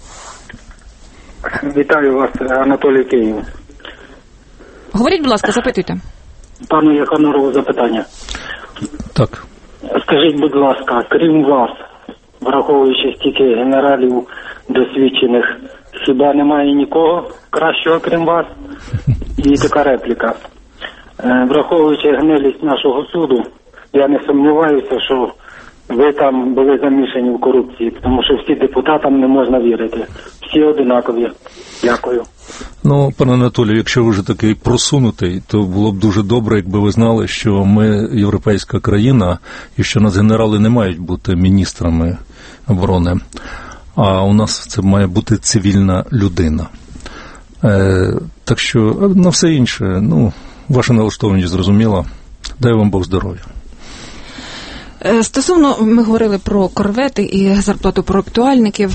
Вітаю вас, Анатолій Київ. Говоріть, будь ласка, запитуйте. Пану Єханорову запитання. Так. Скажіть, будь ласка, крім вас, враховуючи стільки генералів досвідчених, хіба немає нікого кращого, крім вас? І така репліка. Враховуючи гнилість нашого суду, я не сумніваюся, що ви там були замішані в корупції, тому що всі депутатам не можна вірити. Всі одинакові. Дякую. Ну, пане Анатолію, якщо ви вже такий просунутий, то було б дуже добре, якби ви знали, що ми європейська країна і що нас генерали не мають бути міністрами оборони, а у нас це має бути цивільна людина. Е, так що на все інше, ну, ваша налаштованість зрозуміла. Дай вам Бог здоров'я. Стосовно, ми говорили про корвети і зарплату проєктуальників.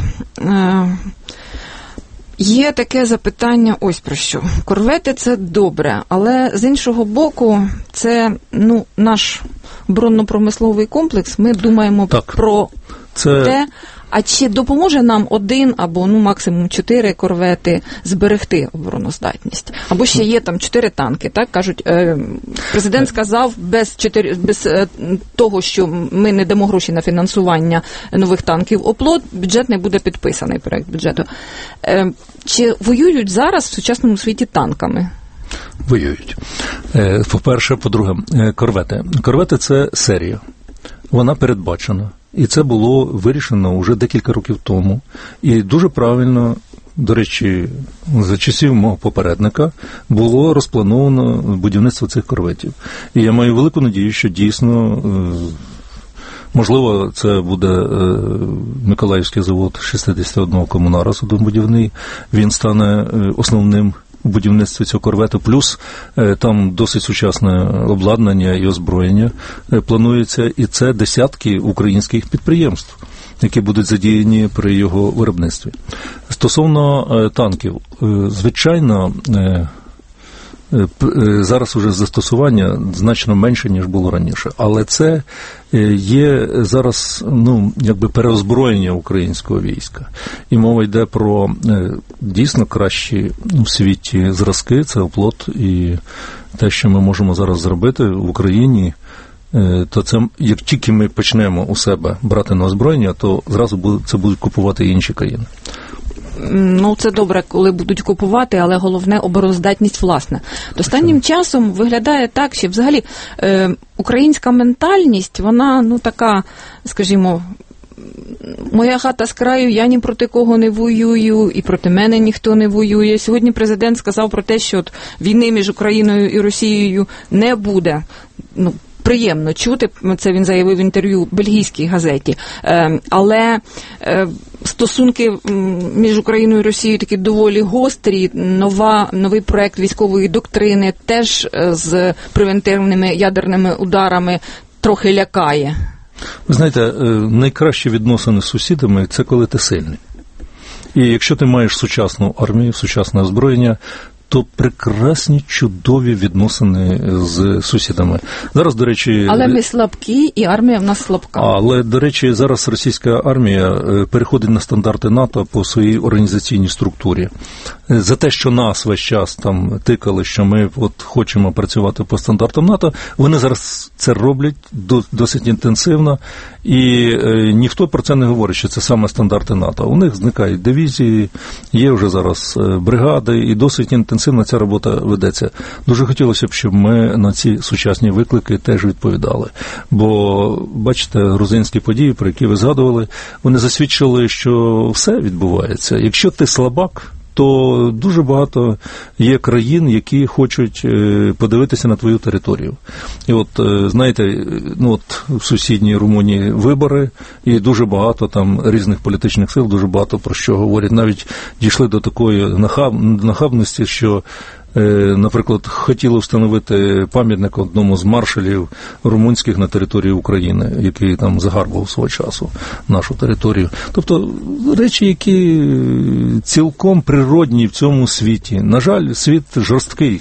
Є таке запитання, ось про що. Корвети – це добре, але з іншого боку, це, ну, наш оборонно-промисловий комплекс. Ми думаємо так. про це... те, а чи допоможе нам один або, ну, максимум чотири корвети зберегти обороноздатність? Або ще є там чотири танки, так, кажуть, е, президент сказав, без, чотири, без е, того, що ми не дамо гроші на фінансування нових танків ОПЛО, бюджет не буде підписаний, проект бюджету. Е, чи воюють зараз в сучасному світі танками? Воюють. Е, по-перше, по-друге, корвети. Корвети – це серія. Вона передбачена. І це було вирішено вже декілька років тому. І дуже правильно, до речі, за часів мого попередника було розплановано будівництво цих корветів. І я маю велику надію, що дійсно Можливо, це буде е, Миколаївський завод шістдесят один комунара суднобудівний, він стане е, основним у будівництві цього корвету, плюс е, там досить сучасне обладнання і озброєння е, планується, і це десятки українських підприємств, які будуть задіяні при його виробництві. Стосовно е, танків, е, звичайно, е, зараз уже застосування значно менше, ніж було раніше. Але це є зараз, ну, якби переозброєння українського війська. І мова йде про дійсно кращі у світі зразки, це оплот, і те, що ми можемо зараз зробити в Україні, то це, як тільки ми почнемо у себе брати на озброєння, то зразу це будуть купувати інші країни. Ну, це добре, коли будуть купувати, але головне – обороноздатність власна. Останнім часом виглядає так, що взагалі е, українська ментальність, вона, ну, така, скажімо, моя хата з краю, я ні проти кого не воюю, і проти мене ніхто не воює. Сьогодні президент сказав про те, що от війни між Україною і Росією не буде. Ну, приємно чути, це він заявив в інтерв'ю бельгійській газеті. Але стосунки між Україною і Росією такі доволі гострі. Нова, новий проект військової доктрини теж з превентивними ядерними ударами трохи лякає. Ви знаєте, найкращі відносини з сусідами – це коли ти сильний. І якщо ти маєш сучасну армію, сучасне озброєння, то прекрасні, чудові відносини з сусідами. Зараз, до речі... Але ми слабкі, і армія в нас слабка. Але, до речі, зараз російська армія переходить на стандарти НАТО по своїй організаційній структурі. За те, що нас весь час там тикали, що ми от хочемо працювати по стандартам НАТО, вони зараз це роблять досить інтенсивно, і ніхто про це не говорить, що це саме стандарти НАТО. У них зникають дивізії, є вже зараз бригади, і досить інтенсивно ця робота ведеться. Дуже хотілося б, щоб ми на ці сучасні виклики теж відповідали. Бо, бачите, грузинські події, про які ви згадували, вони засвідчили, що все відбувається. Якщо ти слабак, то дуже багато є країн, які хочуть подивитися на твою територію. І от, знаєте, ну от в сусідній Румунії вибори, і дуже багато там різних політичних сил, дуже багато про що говорять. Навіть дійшли до такої нахаб... нахабності, що, наприклад, хотіли встановити пам'ятник одному з маршалів румунських на території України, який там загарбував свого часу нашу територію. Тобто речі, які цілком природні в цьому світі. На жаль, світ жорсткий.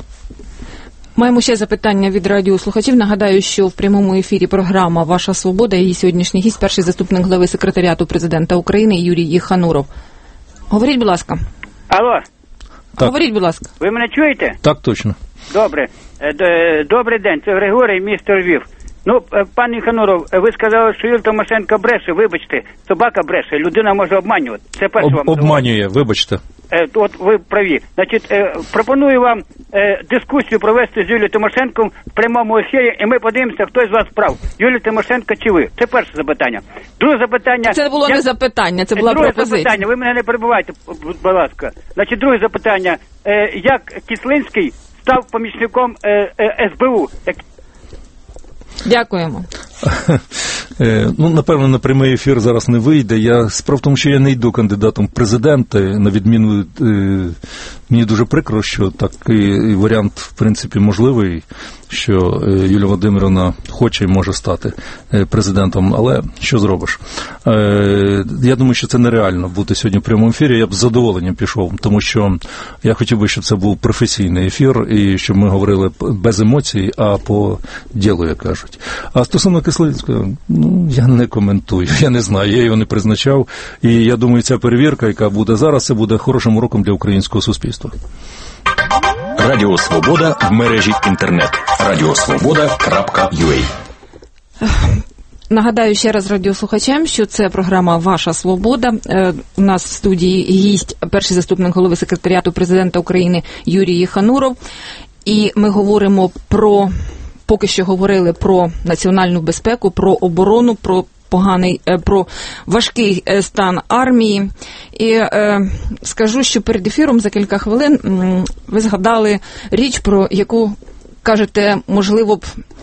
Маємо ще запитання від радіослухачів. Нагадаю, що в прямому ефірі програма «Ваша свобода» і її сьогоднішній гість, перший заступник глави секретаріату президента України Юрій Єхануров. Говоріть, будь ласка. Алло. Так. Говоріть, будь ласка. Ви мене чуєте? Так, точно. Добре. Добрий день, це Григорій, місто Львів. Ну, пан Єхануров, ви сказали, що Юлія Тимошенко бреше, вибачте, собака бреше, людина може обманювати. Це перше Об, вам. Обманює, вибачте. Е, от ви праві. Значить, е, пропоную вам е, дискусію провести з Юлією Тимошенко в прямому ефірі, і ми подивимося, хто з вас прав. Юлія Тимошенко чи ви? Це перше запитання. Друге запитання... Це було я... не запитання, це була друге пропозиція. Запитання, ви мене не перебивайте, будь ласка. Значить, друге запитання. Е, як Кислинський став помічником е, е, ес бе у? Як... Дякуємо. Ну, напевно, на прямий ефір зараз не вийде. Я справа в тому, що я не йду кандидатом в президенти, на відміну, мені дуже прикро, що такий варіант, в принципі, можливий, що Юлія Володимирівна хоче і може стати президентом, але що зробиш? Я думаю, що це нереально бути сьогодні в прямому ефірі, я б з задоволенням пішов, тому що я хотів би, щоб це був професійний ефір, і щоб ми говорили без емоцій, а по ділу, як кажуть. А стосовно Кислинського, ну, я не коментую, я не знаю, я його не призначав, і я думаю, ця перевірка, яка буде зараз, це буде хорошим уроком для українського суспільства. Радіо Свобода в мережі інтернет. радіосвобода крапка ю а. Нагадаю ще раз радіослухачам, що це програма «Ваша свобода». У нас в студії гість, перший заступник голови секретаріату президента України Юрій Єхануров. І ми говоримо про, поки що говорили про національну безпеку, про оборону, про поганий, про важкий стан армії. І е, скажу, що перед ефіром за кілька хвилин ви згадали річ, про яку, кажете, можливо б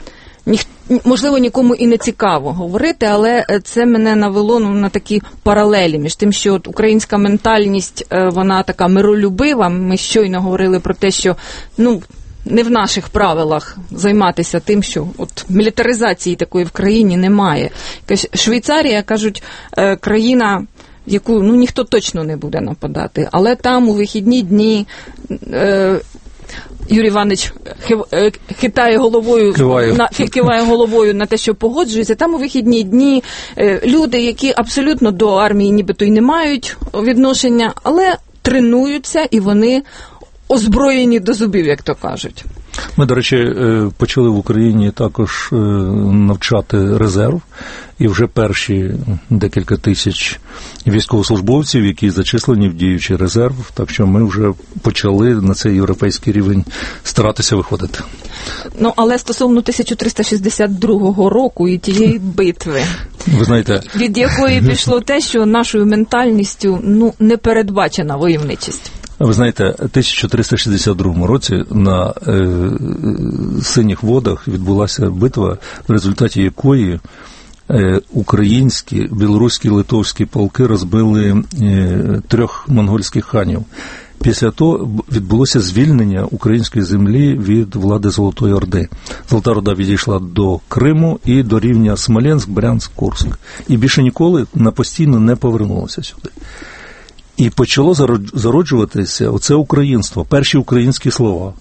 Ніх... можливо, нікому і не цікаво говорити, але це мене навело ну, на такі паралелі між тим, що от українська ментальність, вона така миролюбива. Ми щойно говорили про те, що ну, не в наших правилах займатися тим, що от мілітаризації такої в країні немає. Швейцарія, кажуть, країна, в яку ну, ніхто точно не буде нападати, але там у вихідні дні... Е, Юрій Іванович хитає головою, на, киває головою на те, що погоджується. Там у вихідні дні люди, які абсолютно до армії нібито й не мають відношення, але тренуються і вони озброєні до зубів, як то кажуть. Ми, до речі, почали в Україні також навчати резерв, і вже перші декілька тисяч військовослужбовців, які зачислені в діючий резерв, так що ми вже почали на цей європейський рівень старатися виходити. Ну, але стосовно тисяча триста шістдесят другого року і тієї битви, ви знаєте, від якої пішло те, що нашою ментальністю ну, не передбачена войовничість. Ви знаєте, в тисяча триста шістдесят другому році на е, Синіх водах відбулася битва, в результаті якої е, українські, білоруські, литовські полки розбили е, трьох монгольських ханів. Після того відбулося звільнення української землі від влади Золотої Орди. Золота Орда відійшла до Криму і до рівня Смоленськ, Брянськ, Курськ. І більше ніколи на постійно не повернулося сюди. І почало зароджуватися оце українство, перші українські слова.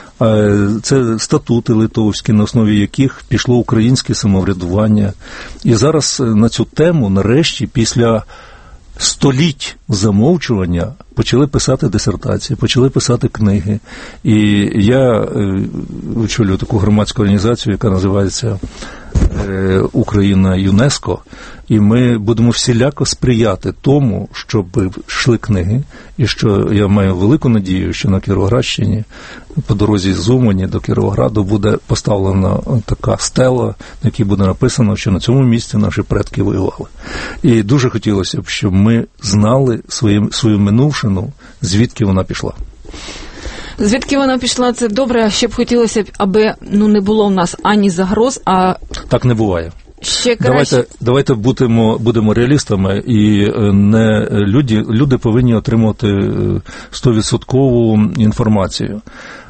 Це статути литовські, на основі яких пішло українське самоврядування. І зараз на цю тему, нарешті, після століть замовчування, почали писати дисертації, почали писати книги. І я очолюю таку громадську організацію, яка називається Україна ЮНЕСКО, і ми будемо всіляко сприяти тому, щоб йшли книги, і що я маю велику надію, що на Кіровоградщині по дорозі з Умані до Кіровограду буде поставлена така стела, на якій буде написано, що на цьому місці наші предки воювали. І дуже хотілося б, щоб ми знали свою, свою минувшину, звідки вона пішла. Звідки вона пішла, це добре, ще б хотілося, аби ну, не було в нас ані загроз, а... Так не буває. Ще краще... Давайте, давайте будемо, будемо реалістами, і не люди, люди повинні отримувати сто відсотків інформацію.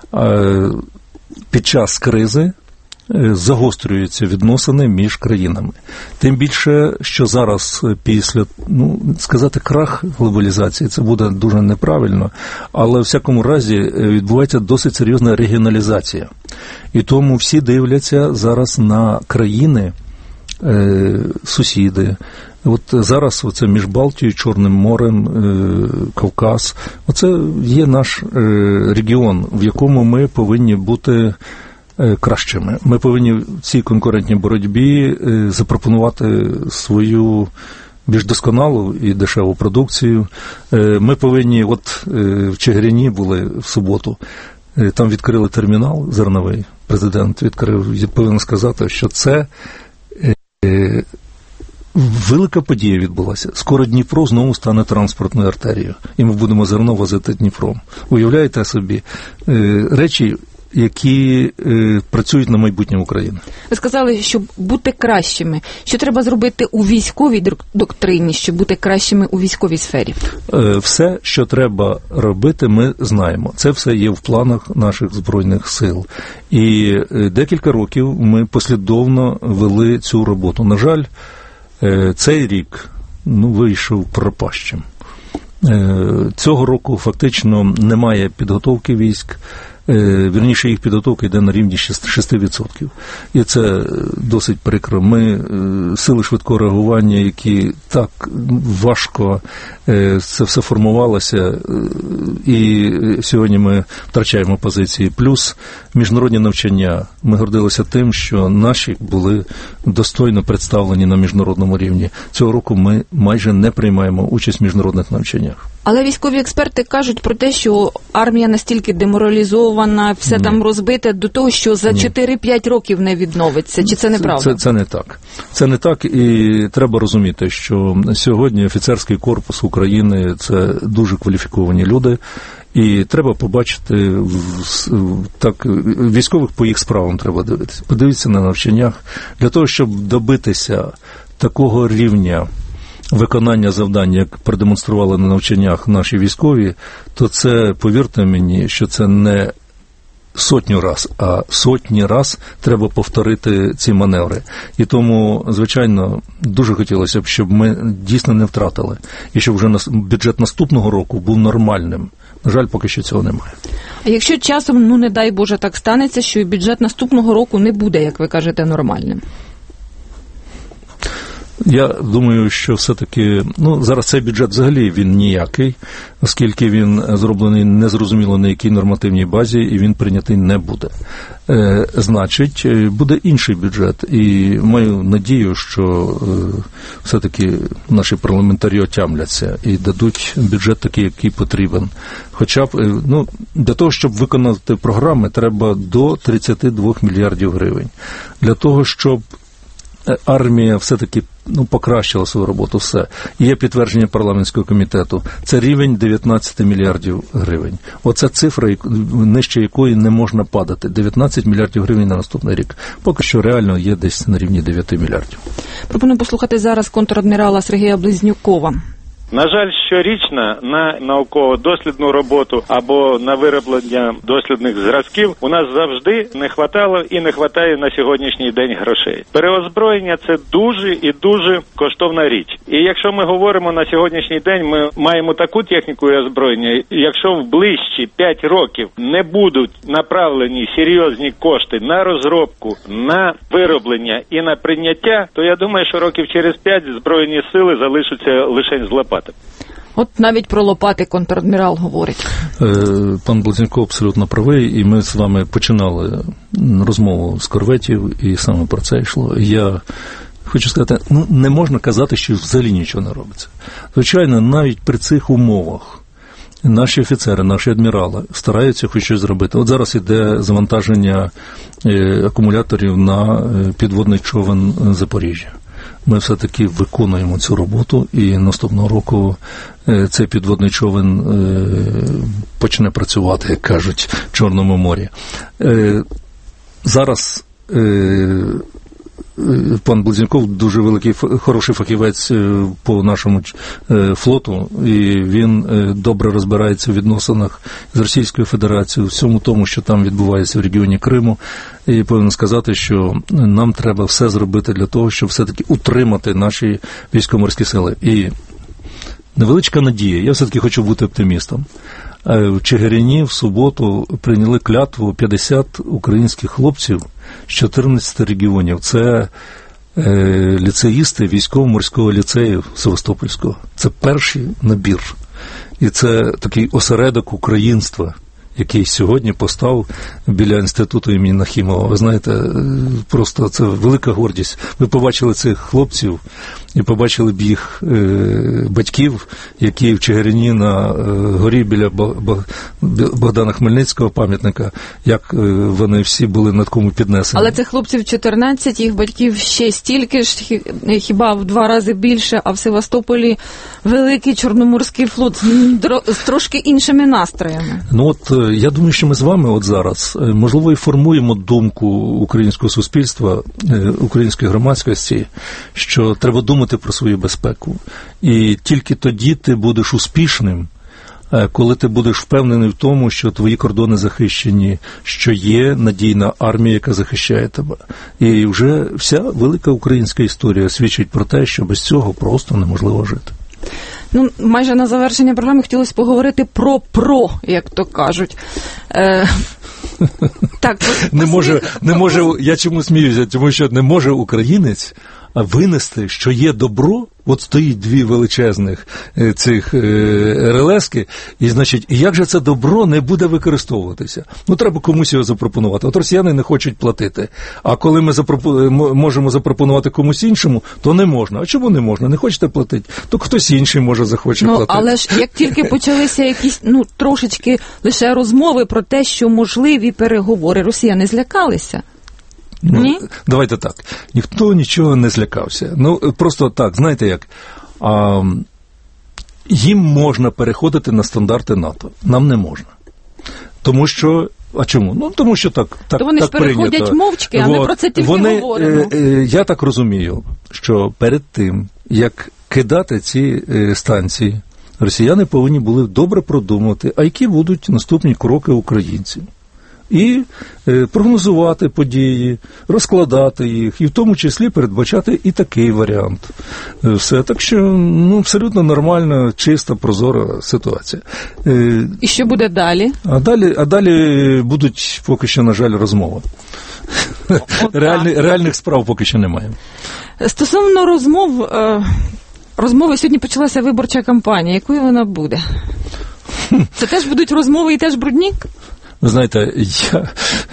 Під час кризи загострюються відносини між країнами. Тим більше, що зараз після, ну, сказати крах глобалізації, це буде дуже неправильно, але в всякому разі відбувається досить серйозна регіоналізація. І тому всі дивляться зараз на країни, е, сусіди. От зараз оце між Балтією, Чорним морем, е, Кавказ, оце є наш е, регіон, в якому ми повинні бути кращими. Ми повинні в цій конкурентній боротьбі запропонувати свою більш досконалу і дешеву продукцію. Ми повинні, от в Чигирині були в суботу, там відкрили термінал зерновий, президент відкрив, я повинен сказати, що це велика подія відбулася. Скоро Дніпро знову стане транспортною артерією, і ми будемо зерно возити Дніпром. Уявляєте собі, речі, які е, працюють на майбутнє України. Ви сказали, щоб бути кращими. Що треба зробити у військовій доктрині, щоб бути кращими у військовій сфері? Е, все, що треба робити, ми знаємо. Це все є в планах наших Збройних сил. І е, декілька років ми послідовно вели цю роботу. На жаль, е, цей рік ну, вийшов пропащим. Е, цього року фактично немає підготовки військ. Вірніше, їх підготовка йде на рівні шість відсотків. І це досить прикро. Ми, сили швидкого реагування, які так важко це все формувалося, і сьогодні ми втрачаємо позиції. Плюс міжнародні навчання. Ми гордилися тим, що наші були достойно представлені на міжнародному рівні. Цього року ми майже не приймаємо участь в міжнародних навчаннях. Але військові експерти кажуть про те, що армія настільки деморалізована, зруйнована, все Ні. там розбите, до того, що за чотири-п'ять років не відновиться. Чи це неправда? Це, це не так. Це не так, і треба розуміти, що сьогодні офіцерський корпус України – це дуже кваліфіковані люди, і треба побачити, так, військових по їх справам треба дивитися. Подивитися на навчаннях. Для того, щоб добитися такого рівня виконання завдань, як продемонстрували на навчаннях наші військові, то це, повірте мені, що це не сотню раз, а сотні раз треба повторити ці маневри. І тому, звичайно, дуже хотілося б, щоб ми дійсно не втратили. І щоб вже бюджет наступного року був нормальним. На жаль, поки що цього немає. А якщо часом, ну не дай Боже, так станеться, що і бюджет наступного року не буде, як ви кажете, нормальним? Я думаю, що все-таки, ну, зараз цей бюджет взагалі він ніякий, оскільки він зроблений незрозуміло на якій нормативній базі, і він прийнятий не буде. Е, значить, буде інший бюджет, і маю надію, що е, все-таки наші парламентарі отямляться і дадуть бюджет такий, який потрібен. Хоча б, е, ну, для того, щоб виконати програми, треба до тридцять два мільярдів гривень. Для того, щоб армія все-таки, ну, покращила свою роботу, все. Є підтвердження парламентського комітету. Це рівень дев'ятнадцять мільярдів гривень. Оце цифра, нижче якої не можна падати. дев'ятнадцять мільярдів гривень на наступний рік. Поки що реально є десь на рівні дев'ять мільярдів. Пропоную послухати зараз контр-адмірала Сергія Близнюкова. На жаль, щорічно на науково-дослідну роботу або на вироблення дослідних зразків у нас завжди не хватало і не хватає на сьогоднішній день грошей. Переозброєння – це дуже і дуже коштовна річ. І якщо ми говоримо на сьогоднішній день, ми маємо таку техніку і озброєння, якщо в ближчі п'ять років не будуть направлені серйозні кошти на розробку, на вироблення і на прийняття, то я думаю, що років через п'ять Збройні сили залишаться лише з лопатами. От навіть про лопати контр-адмірал говорить. Пан Близнюков абсолютно правий, і ми з вами починали розмову з корветів, і саме про це йшло. Я хочу сказати, ну, не можна казати, що взагалі нічого не робиться. Звичайно, навіть при цих умовах наші офіцери, наші адмірали стараються хоч щось зробити. От зараз іде завантаження акумуляторів на підводний човен Запоріжжя. Ми все-таки виконуємо цю роботу, і наступного року цей підводний човен почне працювати, як кажуть, в Чорному морі. Зараз пан Близнюков дуже великий, хороший фахівець по нашому флоту, і він добре розбирається в відносинах з Російською Федерацією, всьому тому, що там відбувається в регіоні Криму. І повинен сказати, що нам треба все зробити для того, щоб все-таки утримати наші військово-морські сили. І невеличка надія, я все-таки хочу бути оптимістом. В Чигирині в суботу прийняли клятву п'ятдесят українських хлопців з чотирнадцяти регіонів. Це е, ліцеїсти військово-морського ліцею Севастопольського. Це перший набір. І це такий осередок українства, який сьогодні постав біля інституту імені Нахімова. Ви знаєте, просто це велика гордість. Ви побачили цих хлопців і побачили б їх е, батьків, які в Чигирині на е, горі біля Богдана Хмельницького пам'ятника, як е, вони всі були над кому піднесені. Але цих хлопців чотирнадцять, їх батьків ще стільки ж, хіба в два рази більше, а в Севастополі великий Чорноморський флот з трошки іншими настроями. Ну от, я думаю, що ми з вами от зараз, можливо, і формуємо думку українського суспільства, української громадськості, що треба думати про свою безпеку. І тільки тоді ти будеш успішним, коли ти будеш впевнений в тому, що твої кордони захищені, що є надійна армія, яка захищає тебе. І вже вся велика українська історія свідчить про те, що без цього просто неможливо жити. Ну, майже на завершення програми хотілося поговорити про «про», як то кажуть. Е, так, не може, не може, я чому сміюся, тому що не може українець винести, що є добро, от стоїть дві величезних цих РЛСки, і, значить, як же це добро не буде використовуватися? Ну, треба комусь його запропонувати. От росіяни не хочуть платити. А коли ми запропо... можемо запропонувати комусь іншому, то не можна. А чому не можна? Не хочете платити? То хтось інший може захоче ну, платити. Але ж як тільки почалися якісь, ну, трошечки лише розмови про те, що можливі переговори, росіяни злякалися. Ну, Ні? Давайте так. Ніхто нічого не злякався. Ну, просто так, знаєте як, а, їм можна переходити на стандарти НАТО, нам не можна. Тому що, а чому? Ну, тому що так, так, То вони так ж переходять прийнято. мовчки, а ми От, про це тільки вони, говоримо. Е, е, я так розумію, що перед тим, як кидати ці е, станції, росіяни повинні були добре продумати, а які будуть наступні кроки українців. І е, прогнозувати події, розкладати їх, і в тому числі передбачати і такий варіант. Е, все. Так що, ну, абсолютно нормальна, чиста, прозора ситуація. Е, І що буде далі? а далі? А далі будуть, поки що, на жаль, розмови. Реальні, реальних справ поки що немає. Стосовно розмов, е, розмови, сьогодні почалася виборча кампанія. Якою вона буде? Це теж будуть розмови і теж брудні? Ви знаєте, я,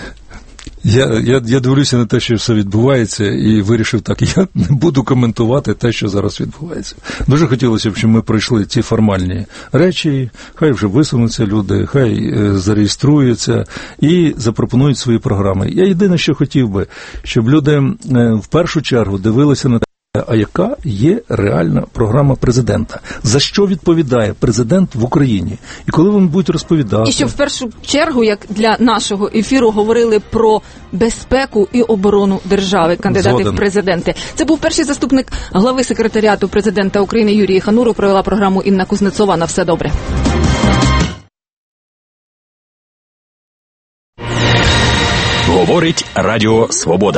я, я, я дивлюся на те, що все відбувається, і вирішив так, я не буду коментувати те, що зараз відбувається. Дуже хотілося б, щоб ми пройшли ці формальні речі, хай вже висунуться люди, хай е, зареєструються і запропонують свої програми. Я єдине, що хотів би, щоб люди е, в першу чергу дивилися на те, а яка є реальна програма президента? За що відповідає президент в Україні? І коли вони будуть розповідати... І щоб в першу чергу, як для нашого ефіру, говорили про безпеку і оборону держави, кандидати Згоден. в президенти. Це був перший заступник глави секретаріату президента України Юрій Хануров. Провела програму Інна Кузнецова. На все добре. Говорить Радіо Свобода.